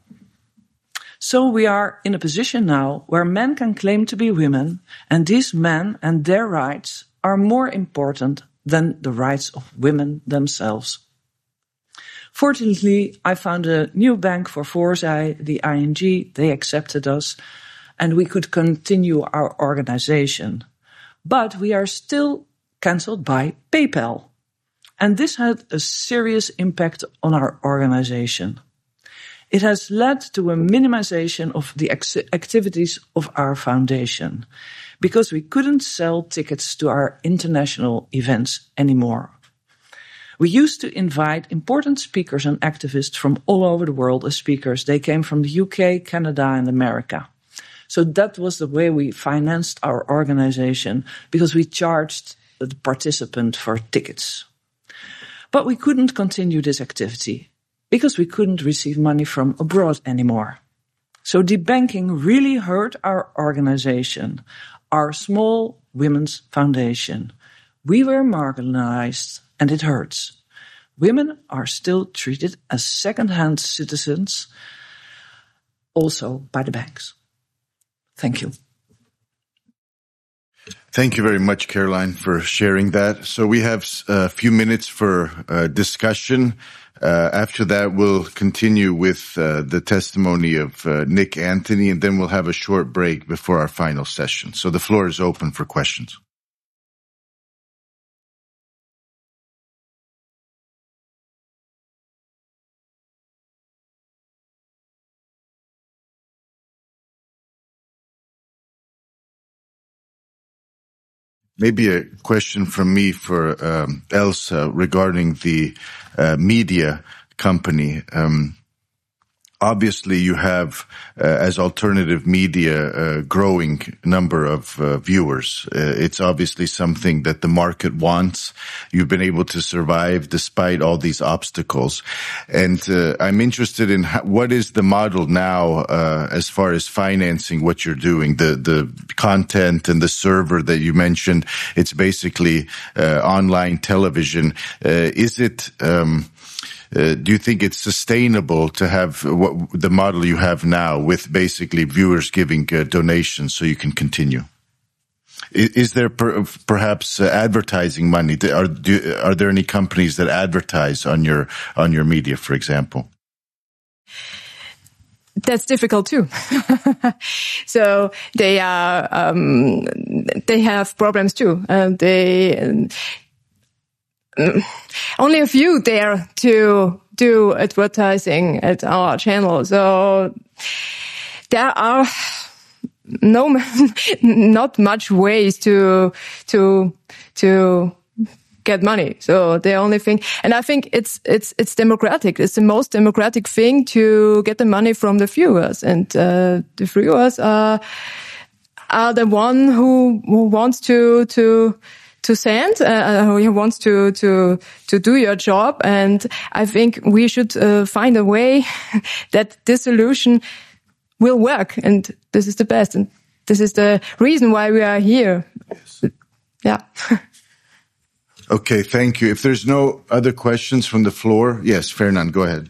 Speaker 7: So we are in a position now where men can claim to be women, and these men and their rights are more important than the rights of women themselves. Fortunately, I found a new bank for Voorzij, the I N G. They accepted us, and we could continue our organization. But we are still cancelled by PayPal. And this had a serious impact on our organization. It has led to a minimization of the ex- activities of our foundation because we couldn't sell tickets to our international events anymore. We used to invite important speakers and activists from all over the world as speakers. They came from the U K, Canada, and America. So that was the way we financed our organization because we charged the participant for tickets. But we couldn't continue this activity because we couldn't receive money from abroad anymore. So debanking really hurt our organization, our small women's foundation. We were marginalized and it hurts. Women are still treated as second-hand citizens, also by the banks. Thank you.
Speaker 1: Thank you very much, Caroline, for sharing that. So we have a few minutes for uh, discussion. Uh, after that, we'll continue with uh, the testimony of uh, Nick Anthony, and then we'll have a short break before our final session. So the floor is open for questions. Maybe a question from me for um, Elsa regarding the uh, media company. Um, obviously, you have, uh, as alternative media, a growing number of uh, viewers. Uh, it's obviously something that the market wants. You've been able to survive despite all these obstacles. And uh, I'm interested in how, what is the model now uh, as far as financing what you're doing, the, the content and the server that you mentioned. It's basically uh, online television. Uh, is it... Um, Uh, do you think it's sustainable to have what, the model you have now with basically viewers giving uh, donations so you can continue? Is, is there per, perhaps uh, advertising money? Are, do, are there any companies that advertise on your on your media, for example?
Speaker 6: That's difficult too. So they are um, they have problems too. Uh, they. Um, Only a few dare to do advertising at our channel. So there are no, not much ways to, to, to get money. So the only thing, and I think it's, it's, it's democratic. It's the most democratic thing to get the money from the viewers, and, uh, the viewers are, are the one who, who wants to, to, to send, uh, who wants to, to, to do your job. And I think we should uh, find a way that this solution will work. And this is the best. And this is the reason why we are here. Yes. Yeah.
Speaker 1: Okay. Thank you. If there's no other questions from the floor. Yes, Fernand, go ahead.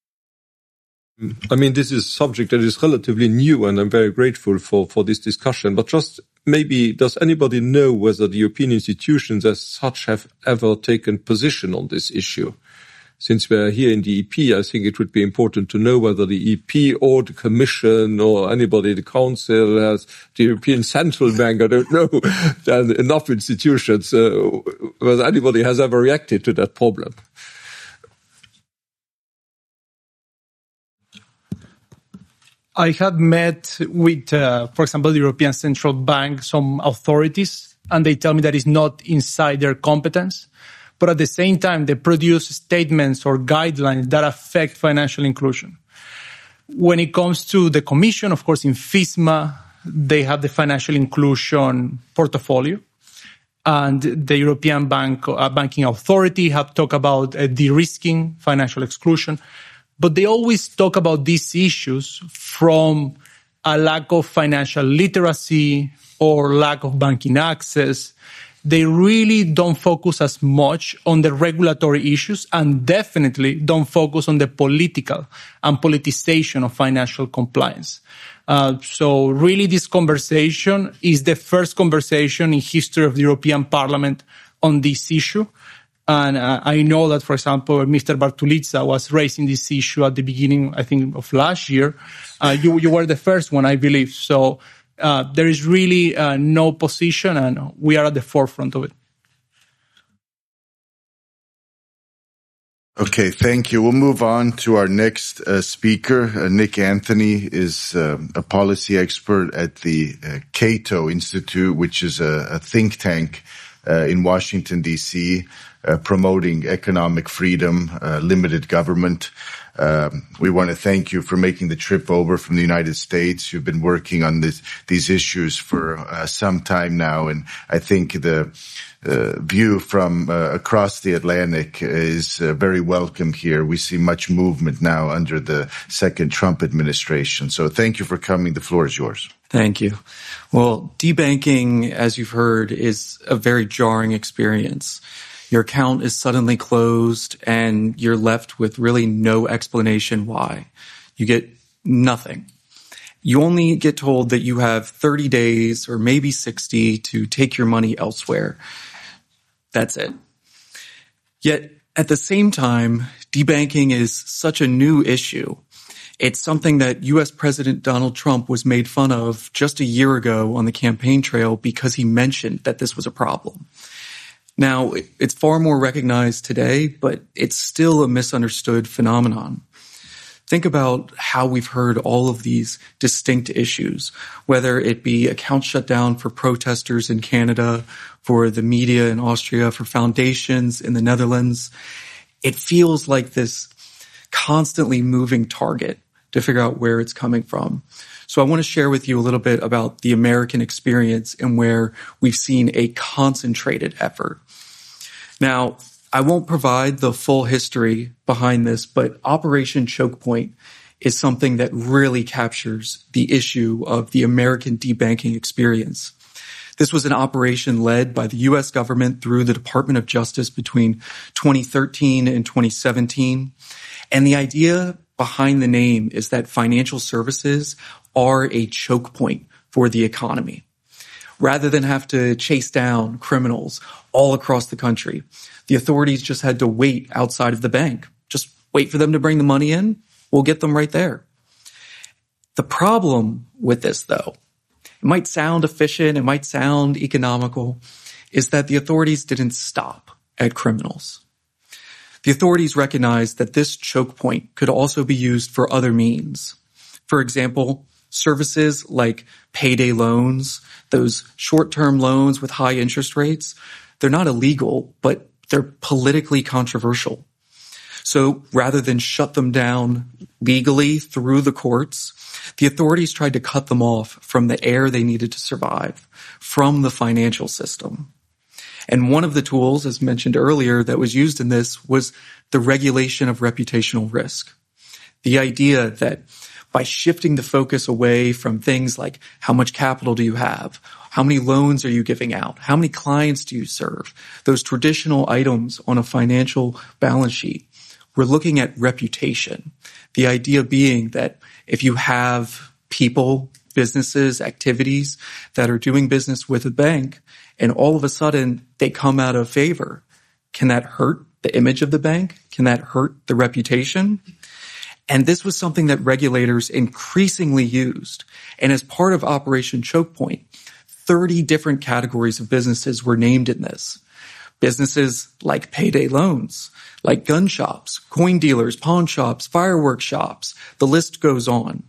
Speaker 4: I mean, this is a subject that is relatively new, and I'm very grateful for, for this discussion. But just maybe, does anybody know whether the European institutions as such have ever taken position on this issue? Since we're here in the E P, I think it would be important to know whether the E P or the Commission or anybody, the Council, has the European Central Bank, I don't know, and enough institutions, uh, whether anybody has ever reacted to that problem.
Speaker 2: I had met with, uh, for example, the European Central Bank, some authorities, and they tell me that it's not inside their competence. But at the same time, they produce statements or guidelines that affect financial inclusion. When it comes to the Commission, of course, in FISMA, they have the financial inclusion portfolio. And the European Bank, uh, Banking Authority have talked about uh, de-risking financial exclusion. But they always talk about these issues from a lack of financial literacy or lack of banking access. They really don't focus as much on the regulatory issues and definitely don't focus on the political and politicization of financial compliance. Uh, so really this conversation is the first conversation in history of the European Parliament on this issue. And uh, I know that, for example, Mister Bartolizza was raising this issue at the beginning, I think, of last year. Uh, you, you were the first one, I believe. So uh, there is really uh, no position, and we are at the forefront of it.
Speaker 1: Okay, thank you. We'll move on to our next uh, speaker. Uh, Nick Anthony is uh, a policy expert at the uh, Cato Institute, which is a, a think tank uh, in Washington, D C, uh, promoting economic freedom, uh, limited government. Um, we want to thank you for making the trip over from the United States. You've been working on this, these issues for uh, some time now, and I think the uh, view from uh, across the Atlantic is uh, very welcome here. We see much movement now under the second Trump administration. So thank you for coming. The floor is yours.
Speaker 8: Thank you. Well, debanking, as you've heard, is a very jarring experience. Your account is suddenly closed and you're left with really no explanation why. You get nothing. You only get told that you have thirty days or maybe sixty to take your money elsewhere. That's it. Yet at the same time, debanking is such a new issue. It's something that U S President Donald Trump was made fun of just a year ago on the campaign trail because he mentioned that this was a problem. Now, it's far more recognized today, but it's still a misunderstood phenomenon. Think about how we've heard all of these distinct issues, whether it be accounts shut down for protesters in Canada, for the media in Austria, for foundations in the Netherlands. It feels like this constantly moving target to figure out where it's coming from. So I want to share with you a little bit about the American experience and where we've seen a concentrated effort. Now, I won't provide the full history behind this, but Operation Choke Point is something that really captures the issue of the American debanking experience. This was an operation led by the U S government through the Department of Justice between twenty thirteen and twenty seventeen. And the idea behind the name is that financial services are a choke point for the economy. Rather than have to chase down criminals all across the country, the authorities just had to wait outside of the bank. Just wait for them to bring the money in. We'll get them right there. The problem with this, though, it might sound efficient, it might sound economical, is that the authorities didn't stop at criminals. The authorities recognized that this choke point could also be used for other means. For example, services like payday loans, those short-term loans with high interest rates, they're not illegal, but they're politically controversial. So rather than shut them down legally through the courts, the authorities tried to cut them off from the air they needed to survive, from the financial system. And one of the tools, as mentioned earlier, that was used in this was the regulation of reputational risk. The idea that by shifting the focus away from things like how much capital do you have, how many loans are you giving out, how many clients do you serve, those traditional items on a financial balance sheet, we're looking at reputation. The idea being that if you have people, businesses, activities that are doing business with a bank, and all of a sudden they come out of favor, can that hurt the image of the bank? Can that hurt the reputation? And this was something that regulators increasingly used. And as part of Operation Choke Point, thirty different categories of businesses were named in this. Businesses like payday loans, like gun shops, coin dealers, pawn shops, fireworks shops, the list goes on.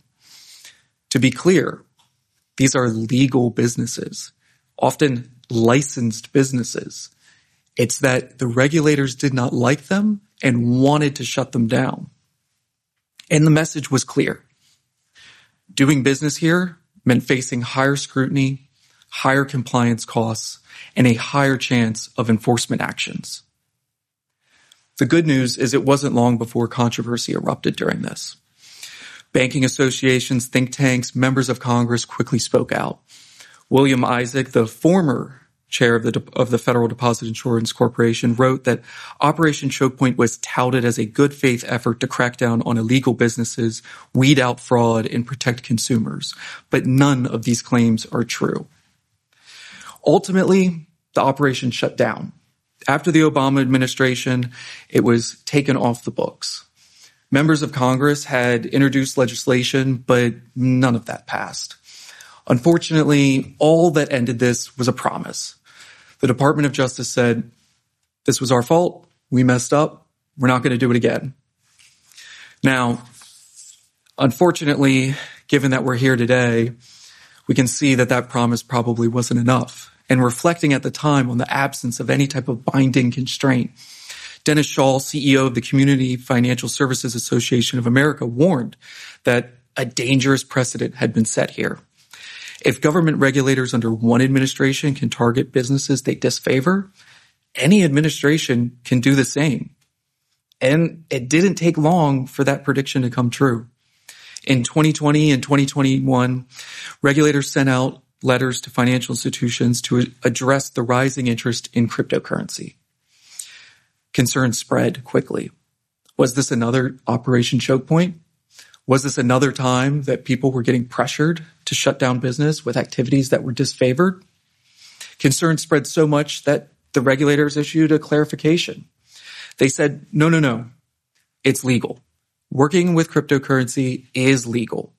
Speaker 8: To be clear, these are legal businesses, often licensed businesses. It's that the regulators did not like them and wanted to shut them down. And the message was clear. Doing business here meant facing higher scrutiny, higher compliance costs, and a higher chance of enforcement actions. The good news is it wasn't long before controversy erupted during this. Banking associations, think tanks, members of Congress quickly spoke out. William Isaac, the former chair of the, of the Federal Deposit Insurance Corporation, wrote that Operation Choke Point was touted as a good faith effort to crack down on illegal businesses, weed out fraud, and protect consumers. But none of these claims are true. Ultimately, the operation shut down. After the Obama administration, it was taken off the books. Members of Congress had introduced legislation, but none of that passed. Unfortunately, all that ended this was a promise. The Department of Justice said, this was our fault, we messed up, we're not going to do it again. Now, unfortunately, given that we're here today, we can see that that promise probably wasn't enough. And reflecting at the time on the absence of any type of binding constraint, Dennis Shaw, C E O of the Community Financial Services Association of America, warned that a dangerous precedent had been set here. If government regulators under one administration can target businesses they disfavor, any administration can do the same. And it didn't take long for that prediction to come true. In twenty twenty and twenty twenty-one, regulators sent out letters to financial institutions to address the rising interest in cryptocurrency. Concerns spread quickly. Was this another Operation Choke Point? Was this another time that people were getting pressured to shut down business with activities that were disfavored? Concerns spread so much that the regulators issued a clarification. They said, no, no, no, it's legal. Working with cryptocurrency is legal,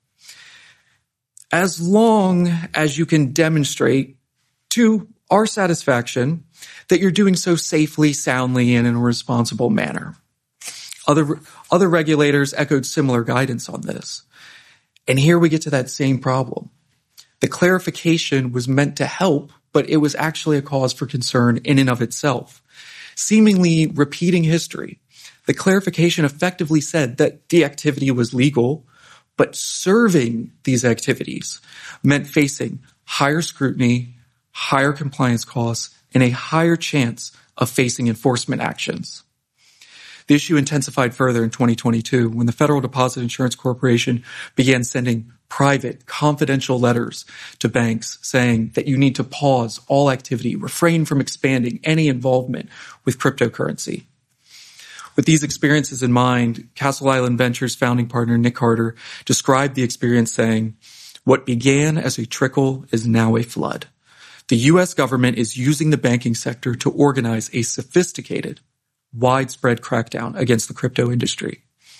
Speaker 8: as long as you can demonstrate to our satisfaction that you're doing so safely, soundly, and in a responsible manner. Other, other regulators echoed similar guidance on this. And here we get to that same problem. The clarification was meant to help, but it was actually a cause for concern in and of itself. Seemingly repeating history, the clarification effectively said that the activity was legal, but serving these activities meant facing higher scrutiny, higher compliance costs, and a higher chance of facing enforcement actions. The issue intensified further in twenty twenty-two when the Federal Deposit Insurance Corporation began sending private, confidential letters to banks saying that you need to pause all activity, refrain from expanding any involvement with cryptocurrency. With these experiences in mind, Castle Island Ventures founding partner Nick Carter described the experience saying, "What began as a trickle is now a flood. The U S government is using the banking sector to organize a sophisticated, widespread crackdown against the crypto industry."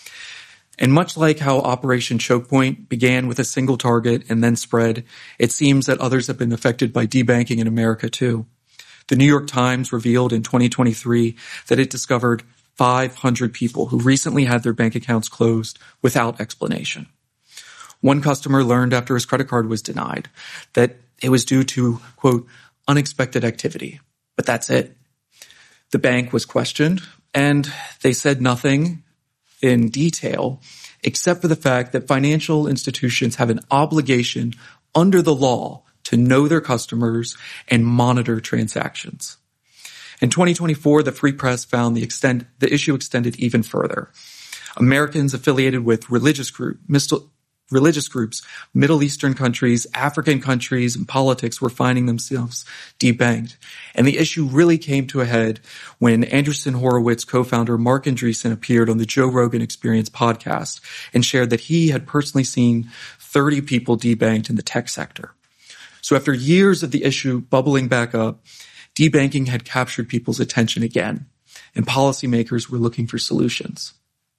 Speaker 8: And much like how Operation Choke Point began with a single target and then spread, it seems that others have been affected by debanking in America too. The New York Times revealed in twenty twenty-three that it discovered five hundred people who recently had their bank accounts closed without explanation. One customer learned after his credit card was denied that it was due to, quote, unexpected activity. But that's it. The bank was questioned, and they said nothing in detail except for the fact that financial institutions have an obligation under the law to know their customers and monitor transactions. In twenty twenty-four, the Free Press found the extent, the issue extended even further. Americans affiliated with religious group, religious groups, Middle Eastern countries, African countries, and politics were finding themselves debanked. And the issue really came to a head when Andreessen Horowitz co-founder Marc Andreessen appeared on the Joe Rogan Experience podcast and shared that he had personally seen thirty people debanked in the tech sector. So after years of the issue bubbling back up, debanking had captured people's attention again, and policymakers were looking for solutions.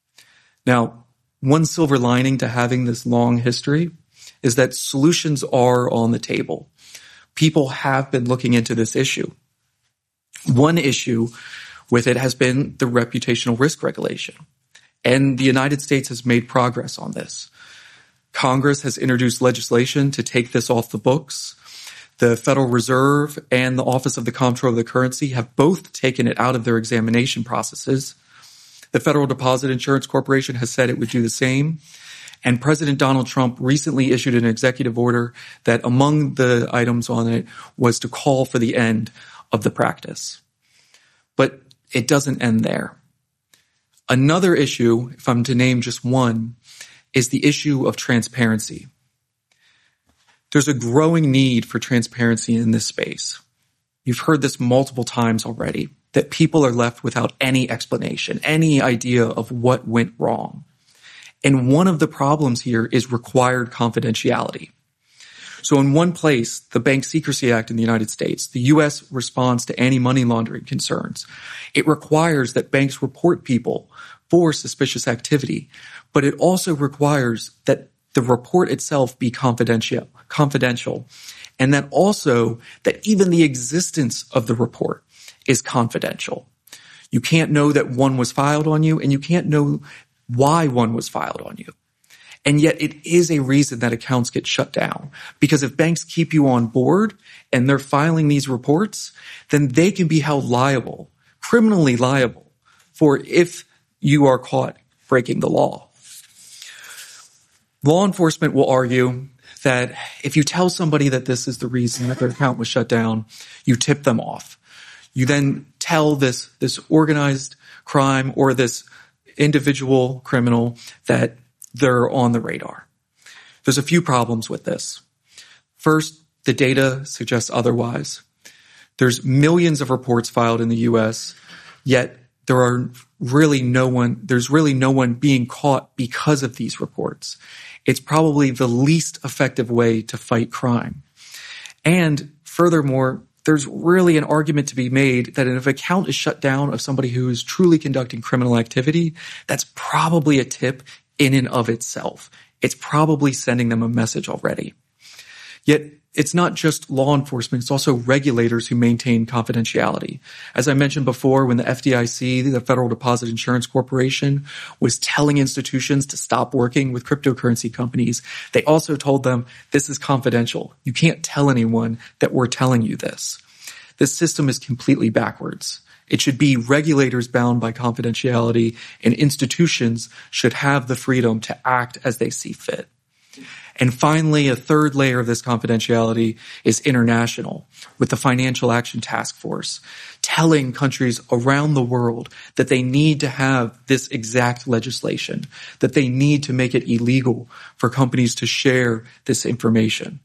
Speaker 8: Now, one silver lining to having this long history is that solutions are on the table. People have been looking into this issue. One issue with it has been the reputational risk regulation, and the United States has made progress on this. Congress has introduced legislation to take this off the books. The Federal Reserve and the Office of the Comptroller of the Currency have both taken it out of their examination processes. The Federal Deposit Insurance Corporation has said it would do the same. And President Donald Trump recently issued an executive order that among the items on it was to call for the end of the practice. But it doesn't end there. Another issue, if I'm to name just one, is the issue of transparency. There's a growing need for transparency in this space. You've heard this multiple times already, that people are left without any explanation, any idea of what went wrong. And one of the problems here is required confidentiality. So in one place, the Bank Secrecy Act in the United States, the U S responds to anti-money laundering concerns. It requires that banks report people for suspicious activity, but it also requires that the report itself be confidential, confidential, and that also that even the existence of the report is confidential. You can't know that one was filed on you, and you can't know why one was filed on you. And yet it is a reason that accounts get shut down. Because if banks keep you on board and they're filing these reports, then they can be held liable, criminally liable, for if you are caught breaking the law. Law enforcement will argue that if you tell somebody that this is the reason that their account was shut down, you tip them off. You then tell this, this organized crime or this individual criminal that they're on the radar. There's a few problems with this. First, the data suggests otherwise. There's millions of reports filed in the U S, yet there are really no one, there's really no one being caught because of these reports. It's probably the least effective way to fight crime. And furthermore, there's really an argument to be made that if an account is shut down of somebody who is truly conducting criminal activity, that's probably a tip in and of itself. It's probably sending them a message already. Yet, it's not just law enforcement, it's also regulators who maintain confidentiality. As I mentioned before, when the F D I C, the Federal Deposit Insurance Corporation, was telling institutions to stop working with cryptocurrency companies, they also told them, this is confidential. You can't tell anyone that we're telling you this. This system is completely backwards. It should be regulators bound by confidentiality, and institutions should have the freedom to act as they see fit. And finally, a third layer of this confidentiality is international, with the Financial Action Task Force telling countries around the world that they need to have this exact legislation, that they need to make it illegal for companies to share this information.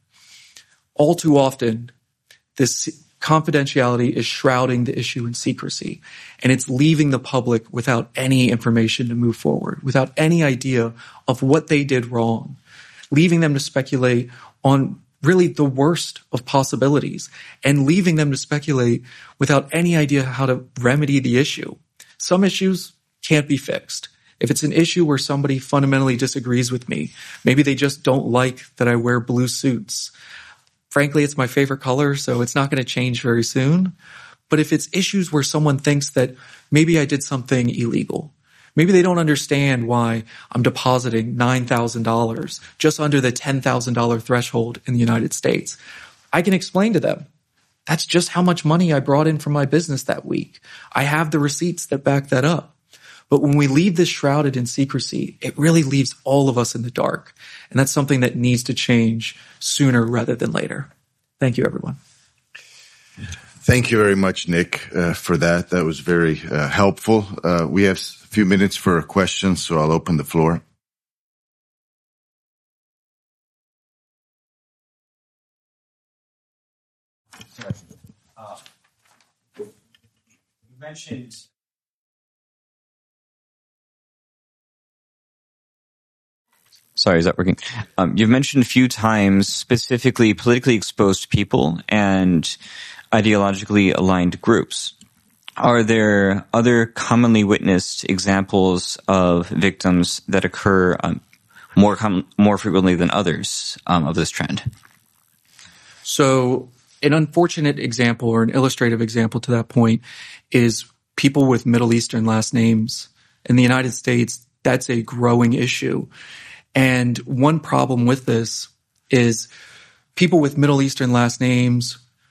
Speaker 8: All too often, this confidentiality is shrouding the issue in secrecy, and it's leaving the public without any information to move forward, without any idea of what they did wrong, leaving them to speculate on really the worst of possibilities, and leaving them to speculate without any idea how to remedy the issue. Some issues can't be fixed. If it's an issue where somebody fundamentally disagrees with me, maybe they just don't like that I wear blue suits. Frankly, it's my favorite color, so it's not going to change very soon. But if it's issues where someone thinks that maybe I did something illegal, maybe they don't understand why I'm depositing nine thousand dollars just under the ten thousand dollars threshold in the United States, I can explain to them, that's just how much money I brought in from my business that week. I have the receipts that back that up. But when we leave this shrouded in secrecy, it really leaves all of us in the dark. And that's something that needs to change sooner rather than later. Thank you, everyone.
Speaker 1: Thank you very much, Nick, uh, for that. That was very uh, helpful. Uh, we have a few minutes for questions, so I'll open the floor.
Speaker 9: Sorry. Uh, you mentioned Sorry, is that working? Um, you've mentioned a few times specifically politically exposed people and ideologically aligned groups. Are there other commonly witnessed examples of victims that occur um, more com- more frequently than others um, of this trend?
Speaker 8: So an unfortunate example or an illustrative example to that point is people with Middle Eastern last names. In the United States, that's a growing issue. And one problem with this is people with Middle Eastern last names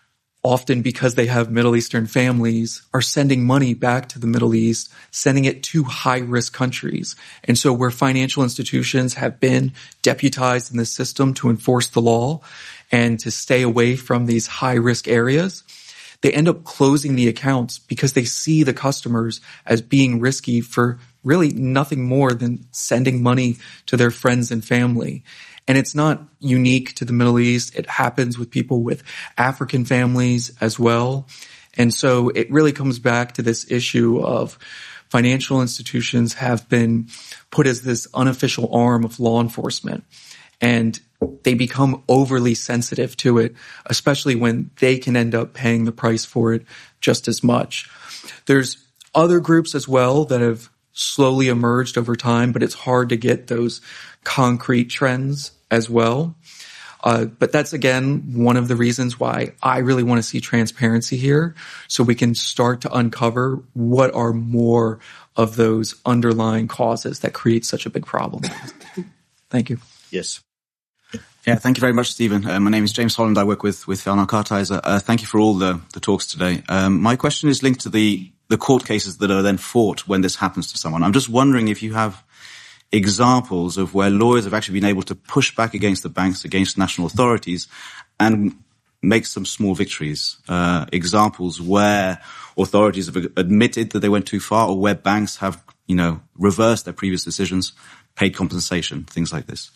Speaker 8: often because they have Middle Eastern families, are sending money back to the Middle East, sending it to high-risk countries. And so where financial institutions have been deputized in the system to enforce the law and to stay away from these high-risk areas, they end up closing the accounts because they see the customers as being risky for really nothing more than sending money to their friends and family. And it's not unique to the Middle East. It happens with people with African families as well. And so it really comes back to this issue of financial institutions have been put as this unofficial arm of law enforcement. And they become overly sensitive to it, especially when they can end up paying the price for it just as much. There's other groups as well that have slowly emerged over time, but it's hard to get those concrete trends as well. Uh, but that's, again, one of the reasons why I really want to see transparency here, so we can start to uncover what are more of those underlying causes that create such a big problem. Thank you.
Speaker 10: Yes. Yeah, thank you very much, Stephen. Uh, my name is James Holland. I work with, with Felnar Kartheiser. Uh, thank you for all the, the talks today. Um, my question is linked to the, the court cases that are then fought when this happens to someone. I'm just wondering if you have examples of where lawyers have actually been able to push back against the banks, against national authorities, and make some small victories. Uh, examples where authorities have admitted that they went too far, or where banks have, you know, reversed their previous decisions, paid compensation, things like this.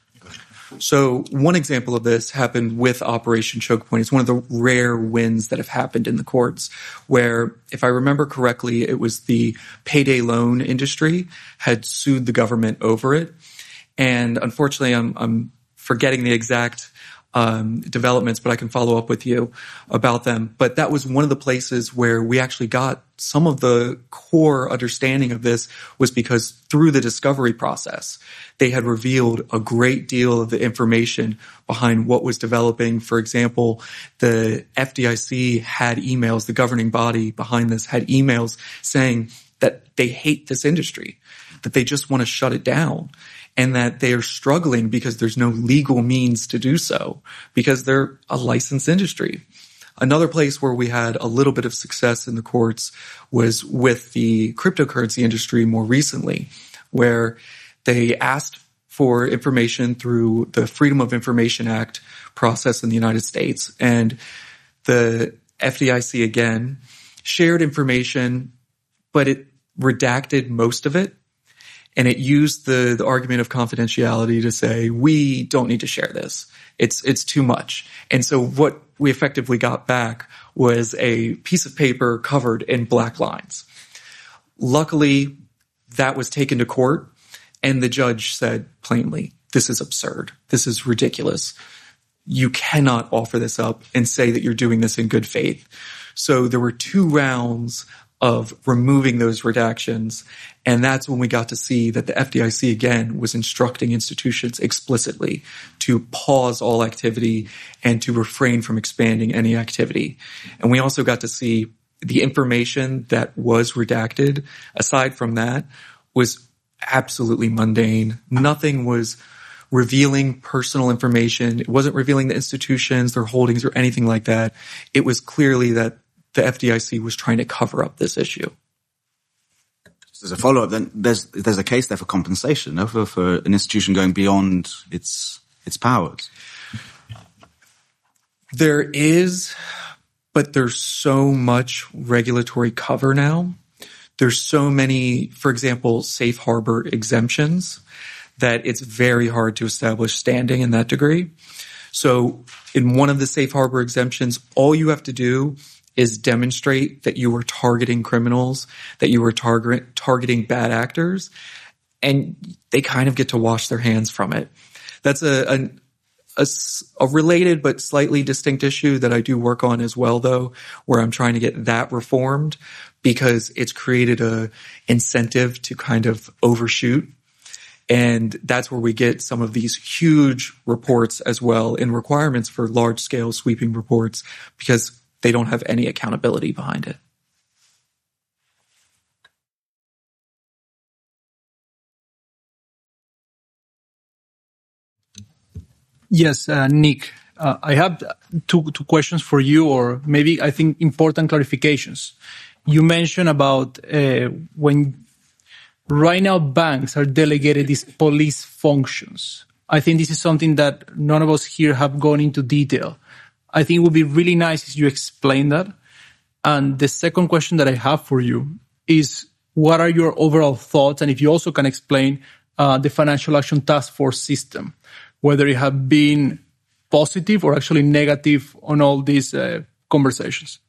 Speaker 8: So one example of this happened with Operation Choke Point. It's one of the rare wins that have happened in the courts where, if I remember correctly, it was the payday loan industry had sued the government over it. And unfortunately, I'm, I'm forgetting the exact um, developments, but I can follow up with you about them. But that was one of the places where we actually got some of the core understanding of this, was because through the discovery process, they had revealed a great deal of the information behind what was developing. For example, the F D I C had emails, the governing body behind this had emails saying that they hate this industry, that they just want to shut it down, and that they are struggling because there's no legal means to do so, because they're a licensed industry. Another place where we had a little bit of success in the courts was with the cryptocurrency industry more recently, where they asked for information through the Freedom of Information Act process in the United States. And the F D I C, again, shared information, but it redacted most of it. And it used the, the argument of confidentiality to say, we don't need to share this. It's, it's too much. And so what we effectively got back was a piece of paper covered in black lines. Luckily, that was taken to court, and the judge said plainly, this is absurd. This is ridiculous. You cannot offer this up and say that you're doing this in good faith. So there were two rounds of removing those redactions. And that's when we got to see that the F D I C, again, was instructing institutions explicitly to pause all activity and to refrain from expanding any activity. And we also got to see the information that was redacted, aside from that, was absolutely mundane. Nothing was revealing personal information. It wasn't revealing the institutions, their holdings, or anything like that. It was clearly that the F D I C was trying to cover up this issue.
Speaker 10: Just as a follow-up, then there's there's a case there for compensation, no? for, for an institution going beyond its its powers.
Speaker 8: There is, but there's so much regulatory cover now. There's so many, for example, safe harbor exemptions, that it's very hard to establish standing in that degree. So in one of the safe harbor exemptions, all you have to do is demonstrate that you were targeting criminals, that you were target, targeting bad actors, and they kind of get to wash their hands from it. That's a, a, a, a related but slightly distinct issue that I do work on as well, though, where I'm trying to get that reformed, because it's created a incentive to kind of overshoot. And that's where we get some of these huge reports as well, and requirements for large-scale sweeping reports, because they don't have any accountability behind it.
Speaker 2: Yes, uh, Nick. Uh, I have two, two questions for you, or maybe I think important clarifications. You mentioned about uh, when right now banks are delegated these police functions. I think this is something that none of us here have gone into detail. I think it would be really nice if you explain that. And the second question that I have for you is, what are your overall thoughts? And if you also can explain uh, the Financial Action Task Force system, whether it have been positive or actually negative on all these uh, conversations.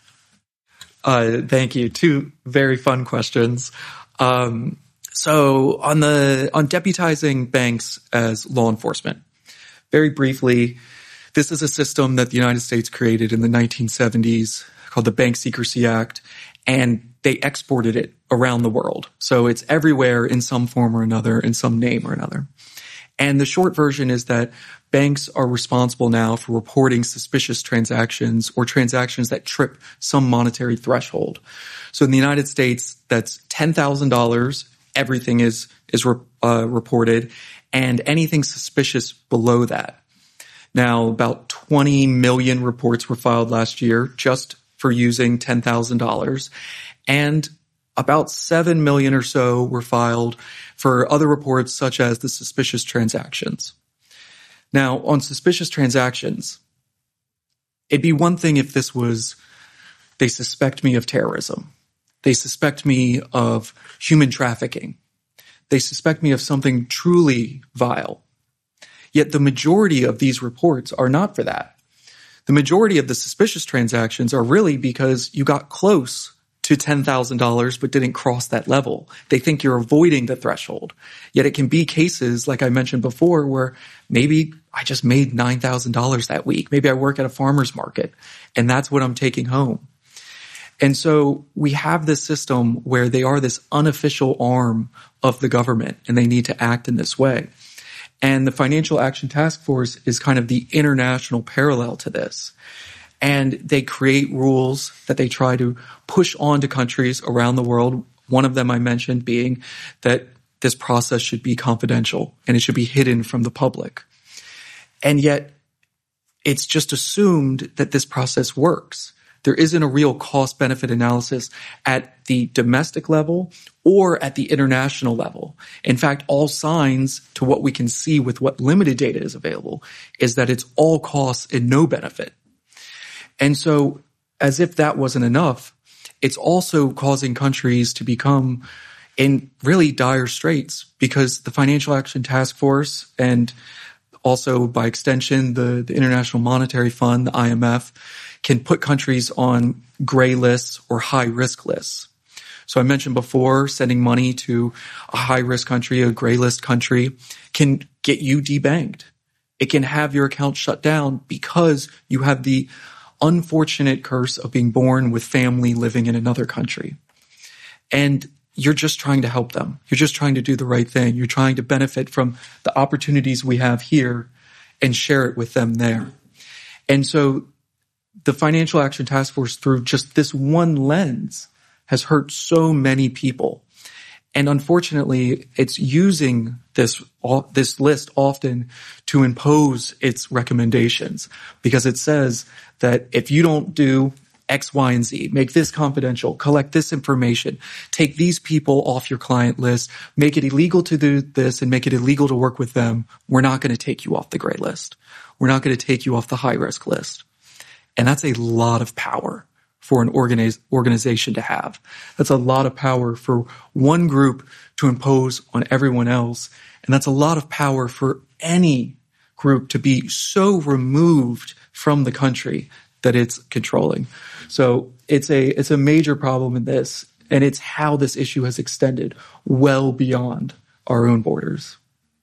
Speaker 8: Uh, thank you. Two very fun questions. Um, so on the on deputizing banks as law enforcement, very briefly, this is a system that the United States created in the nineteen seventies called the Bank Secrecy Act, and they exported it around the world. So it's everywhere in some form or another, in some name or another. And the short version is that banks are responsible now for reporting suspicious transactions or transactions that trip some monetary threshold. So in the United States, that's ten thousand dollars. Everything is, is uh, reported, and anything suspicious below that. Now, about twenty million reports were filed last year just for using ten thousand dollars. And about seven million or so were filed for other reports such as the suspicious transactions. Now, on suspicious transactions, it'd be one thing if this was, they suspect me of terrorism. They suspect me of human trafficking. They suspect me of something truly vile. Yet the majority of these reports are not for that. The majority of the suspicious transactions are really because you got close to ten thousand dollars but didn't cross that level. They think you're avoiding the threshold. Yet it can be cases, like I mentioned before, where maybe I just made nine thousand dollars that week. Maybe I work at a farmer's market, and that's what I'm taking home. And so we have this system where they are this unofficial arm of the government, and they need to act in this way. And the Financial Action Task Force is kind of the international parallel to this. And they create rules that they try to push on to countries around the world. One of them I mentioned being that this process should be confidential and it should be hidden from the public. And yet it's just assumed that this process works. There isn't a real cost-benefit analysis at the domestic level or at the international level. In fact, all signs to what we can see with what limited data is available is that it's all costs and no benefit. And so, as if that wasn't enough, it's also causing countries to become in really dire straits because the Financial Action Task Force and also by extension the, the International Monetary Fund, the I M F, can put countries on gray lists or high risk lists. So I mentioned before, sending money to a high risk country, a gray list country, can get you debanked. It can have your account shut down because you have the unfortunate curse of being born with family living in another country. And you're just trying to help them. You're just trying to do the right thing. You're trying to benefit from the opportunities we have here and share it with them there. And so the Financial Action Task Force, through just this one lens, has hurt so many people. And unfortunately, it's using this this list often to impose its recommendations because it says that if you don't do X, Y, and Z, make this confidential, collect this information, take these people off your client list, make it illegal to do this and make it illegal to work with them, we're not going to take you off the gray list. We're not going to take you off the high risk list. And that's a lot of power for an organiz- organization to have. That's a lot of power for one group to impose on everyone else. And that's a lot of power for any group to be so removed from the country that it's controlling. So it's a, it's a major problem in this, and it's how this issue has extended well beyond our own borders.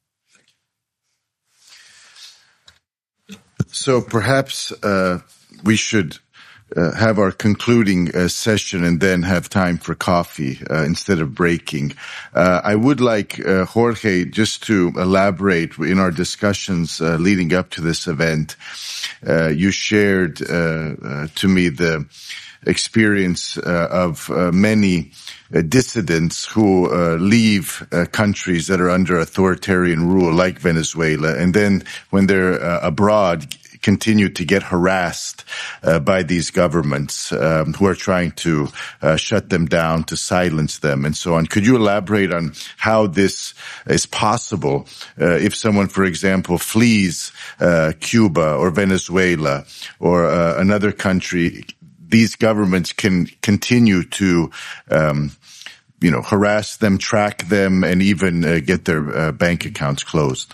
Speaker 1: So perhaps uh, we should uh, have our concluding uh, session and then have time for coffee uh, instead of breaking. Uh, I would like uh, Jorge just to elaborate in our discussions uh, leading up to this event. Uh, you shared uh, uh, to me the experience uh, of uh, many uh, dissidents who uh, leave uh, countries that are under authoritarian rule like Venezuela, and then when they're uh, abroad continue to get harassed uh, by these governments um, who are trying to uh, shut them down, to silence them, and so on. Could you elaborate on how this is possible uh, if someone, for example, flees uh, Cuba or Venezuela or uh, another country? These governments can continue to um, you know, harass them, track them, and even uh, get their uh, bank accounts closed.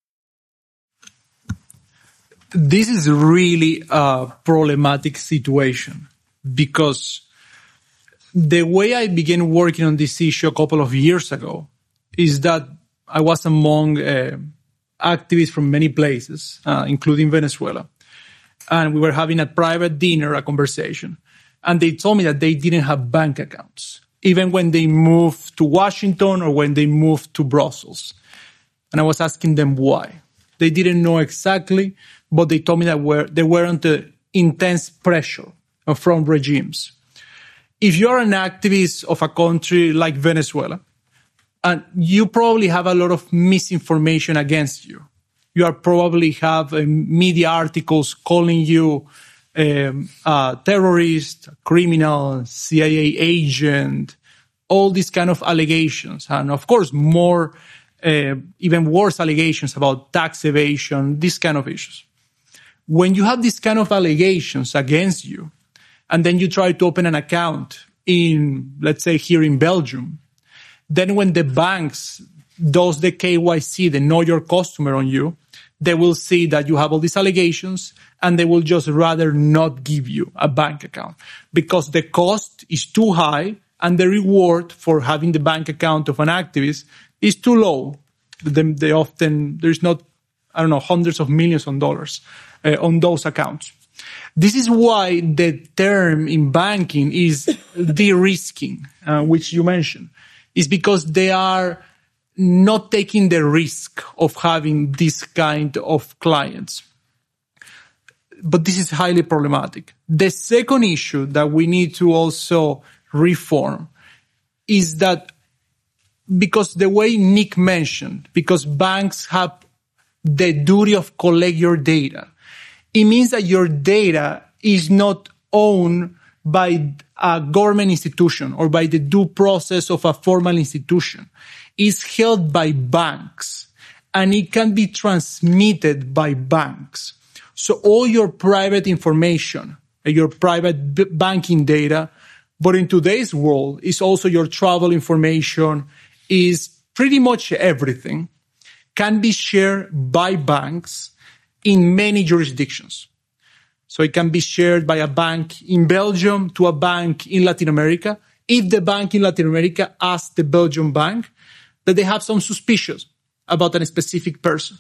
Speaker 2: This is really a problematic situation because the way I began working on this issue a couple of years ago is that I was among uh, activists from many places, uh, including Venezuela. And we were having a private dinner, a conversation. And they told me that they didn't have bank accounts, even when they moved to Washington or when they moved to Brussels. And I was asking them why. They didn't know exactly, but they told me that were, they were under intense pressure from regimes. If you're an activist of a country like Venezuela, and you probably have a lot of misinformation against you, you are probably have uh, media articles calling you um, a terrorist, a criminal, C I A agent, all these kind of allegations. And of course, more, uh, even worse allegations about tax evasion, these kind of issues. When you have these kind of allegations against you, and then you try to open an account in, let's say here in Belgium, then when the banks does the K Y C, the know your customer on you, they will see that you have all these allegations and they will just rather not give you a bank account because the cost is too high and the reward for having the bank account of an activist is too low. They, they often, there's not, I don't know, hundreds of millions of dollars uh, on those accounts. This is why the term in banking is de-risking, uh, which you mentioned, is because they are not taking the risk of having this kind of clients. But this is highly problematic. The second issue that we need to also reform is that because the way Nick mentioned, because banks have the duty of collect your data, it means that your data is not owned by a government institution or by the due process of a formal institution. It's held by banks and it can be transmitted by banks. So all your private information, your private b- banking data, but in today's world is also your travel information, is pretty much everything, can be shared by banks in many jurisdictions. So it can be shared by a bank in Belgium to a bank in Latin America. If the bank in Latin America asks the Belgian bank that they have some suspicions about a specific person.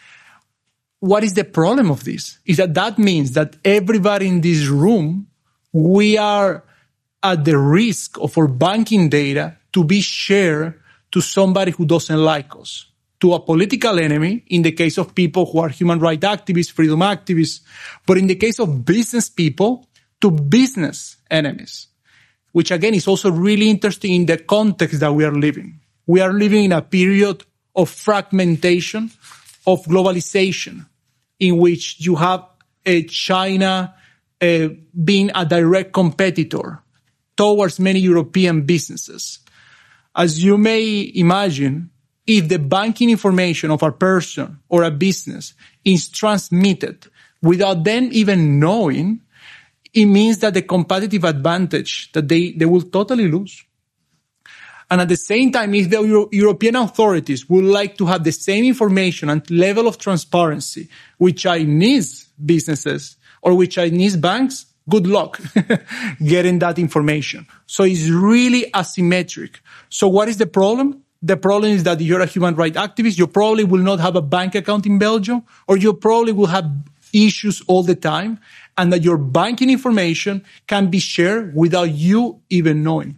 Speaker 2: What is the problem of this? Is that that means that everybody in this room, we are at the risk of our banking data to be shared to somebody who doesn't like us, to a political enemy, in the case of people who are human rights activists, freedom activists, but in the case of business people, to business enemies, which again is also really interesting in the context that we are living. We are living in a period of fragmentation, of globalization, in which you have a China uh, being a direct competitor towards many European businesses. As you may imagine, if the banking information of a person or a business is transmitted without them even knowing, it means that the competitive advantage that they, they will totally lose. And at the same time, if the Euro- European authorities would like to have the same information and level of transparency with Chinese businesses or with Chinese banks, good luck getting that information. So it's really asymmetric. So what is the problem? The problem is that if you're a human rights activist, you probably will not have a bank account in Belgium, or you probably will have issues all the time, and that your banking information can be shared without you even knowing.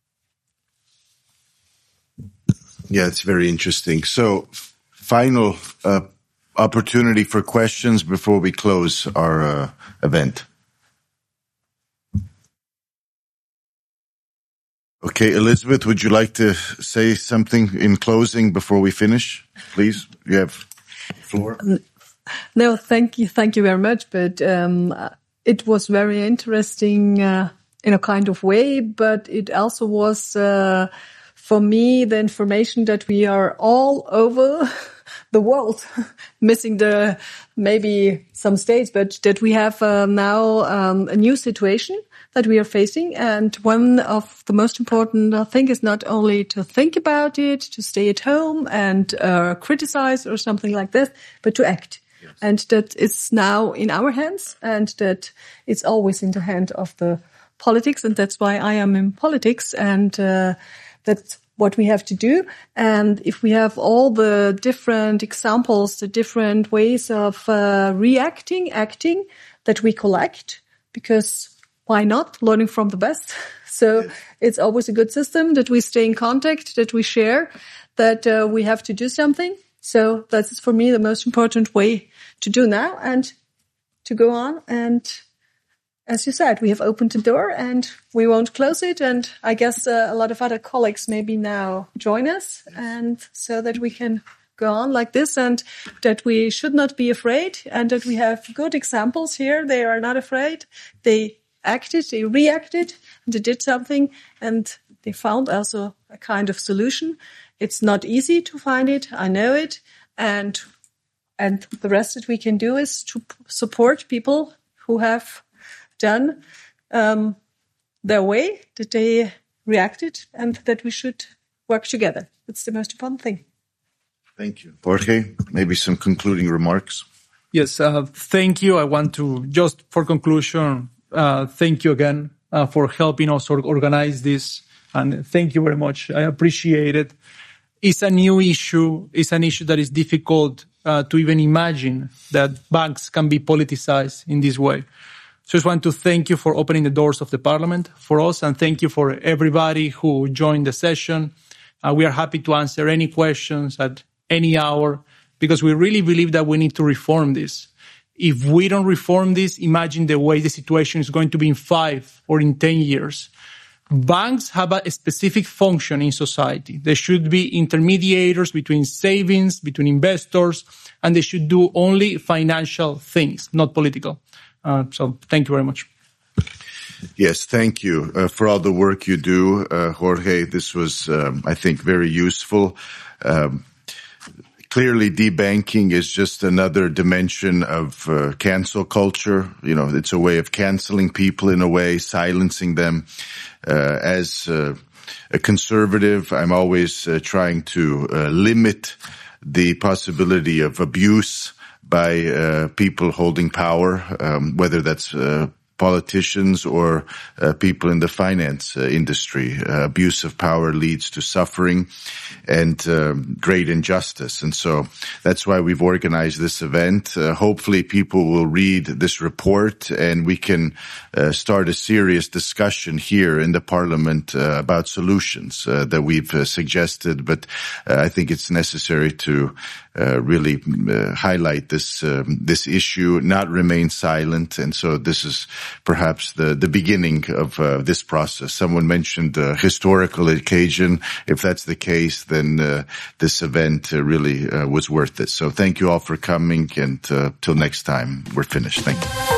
Speaker 1: Yeah, it's very interesting. So, f- final uh, opportunity for questions before we close our uh, event. Okay, Elizabeth, would you like to say something in closing before we finish? Please, you have the floor.
Speaker 3: No, thank you, thank you very much. But um, it was very interesting uh, in a kind of way. But it also was uh, for me the information that we are all over the world, missing the maybe some states, but that we have uh, now um, a new situation that we are facing. And one of the most important uh, thing is not only to think about it, to stay at home and uh, criticize or something like this, but to act. Yes. And that it's now in our hands, and that it's always in the hand of the politics. And that's why I am in politics, and uh, that's what we have to do. And if we have all the different examples, the different ways of uh, reacting, acting that we collect, because why not? Learning from the best. So yes. It's always a good system that we stay in contact, that we share, that uh, we have to do something. So that's for me the most important way to do now and to go on. And as you said, we have opened the door and we won't close it. And I guess uh, a lot of other colleagues maybe now join us, and so that we can go on like this, and that we should not be afraid, and that we have good examples here. They are not afraid. They acted, they reacted, and they did something, and they found also a kind of solution. It's not easy to find it. I know it. And, and the rest that we can do is to p- support people who have done um, their way, that they reacted, and that we should work together. That's the most important thing.
Speaker 1: Thank you. Jorge, maybe some concluding remarks?
Speaker 2: Yes, uh, thank you. I want to, just for conclusion, uh, thank you again uh, for helping us or- organize this. And thank you very much. I appreciate it. It's a new issue. It's an issue that is difficult uh, to even imagine that banks can be politicized in this way. So I just want to thank you for opening the doors of the Parliament for us, and thank you for everybody who joined the session. Uh, we are happy to answer any questions at any hour, because we really believe that we need to reform this. If we don't reform this, imagine the way the situation is going to be in five or in ten years. Banks have a specific function in society. They should be intermediators between savings, between investors, and they should do only financial things, not political. Uh, so thank you very much.
Speaker 1: Yes, thank you uh, for all the work you do, uh, Jorge. This was, um, I think, very useful. Um, Clearly, debanking is just another dimension of uh, cancel culture. You know, it's a way of canceling people in a way, silencing them. Uh, as uh, a conservative, I'm always uh, trying to uh, limit the possibility of abuse by uh, people holding power, um, whether that's uh, politicians or uh, people in the finance uh, industry. Uh, abuse of power leads to suffering and um, great injustice. And so that's why we've organized this event. Uh, hopefully people will read this report, and we can uh, start a serious discussion here in the Parliament uh, about solutions uh, that we've uh, suggested. But uh, I think it's necessary to uh, really uh, highlight this um, this issue, not remain silent. And so this is perhaps the, the beginning of uh, this process. Someone mentioned a historical occasion. If that's the case, then uh, this event uh, really uh, was worth it. So thank you all for coming, and uh, till next time, we're finished. Thank you.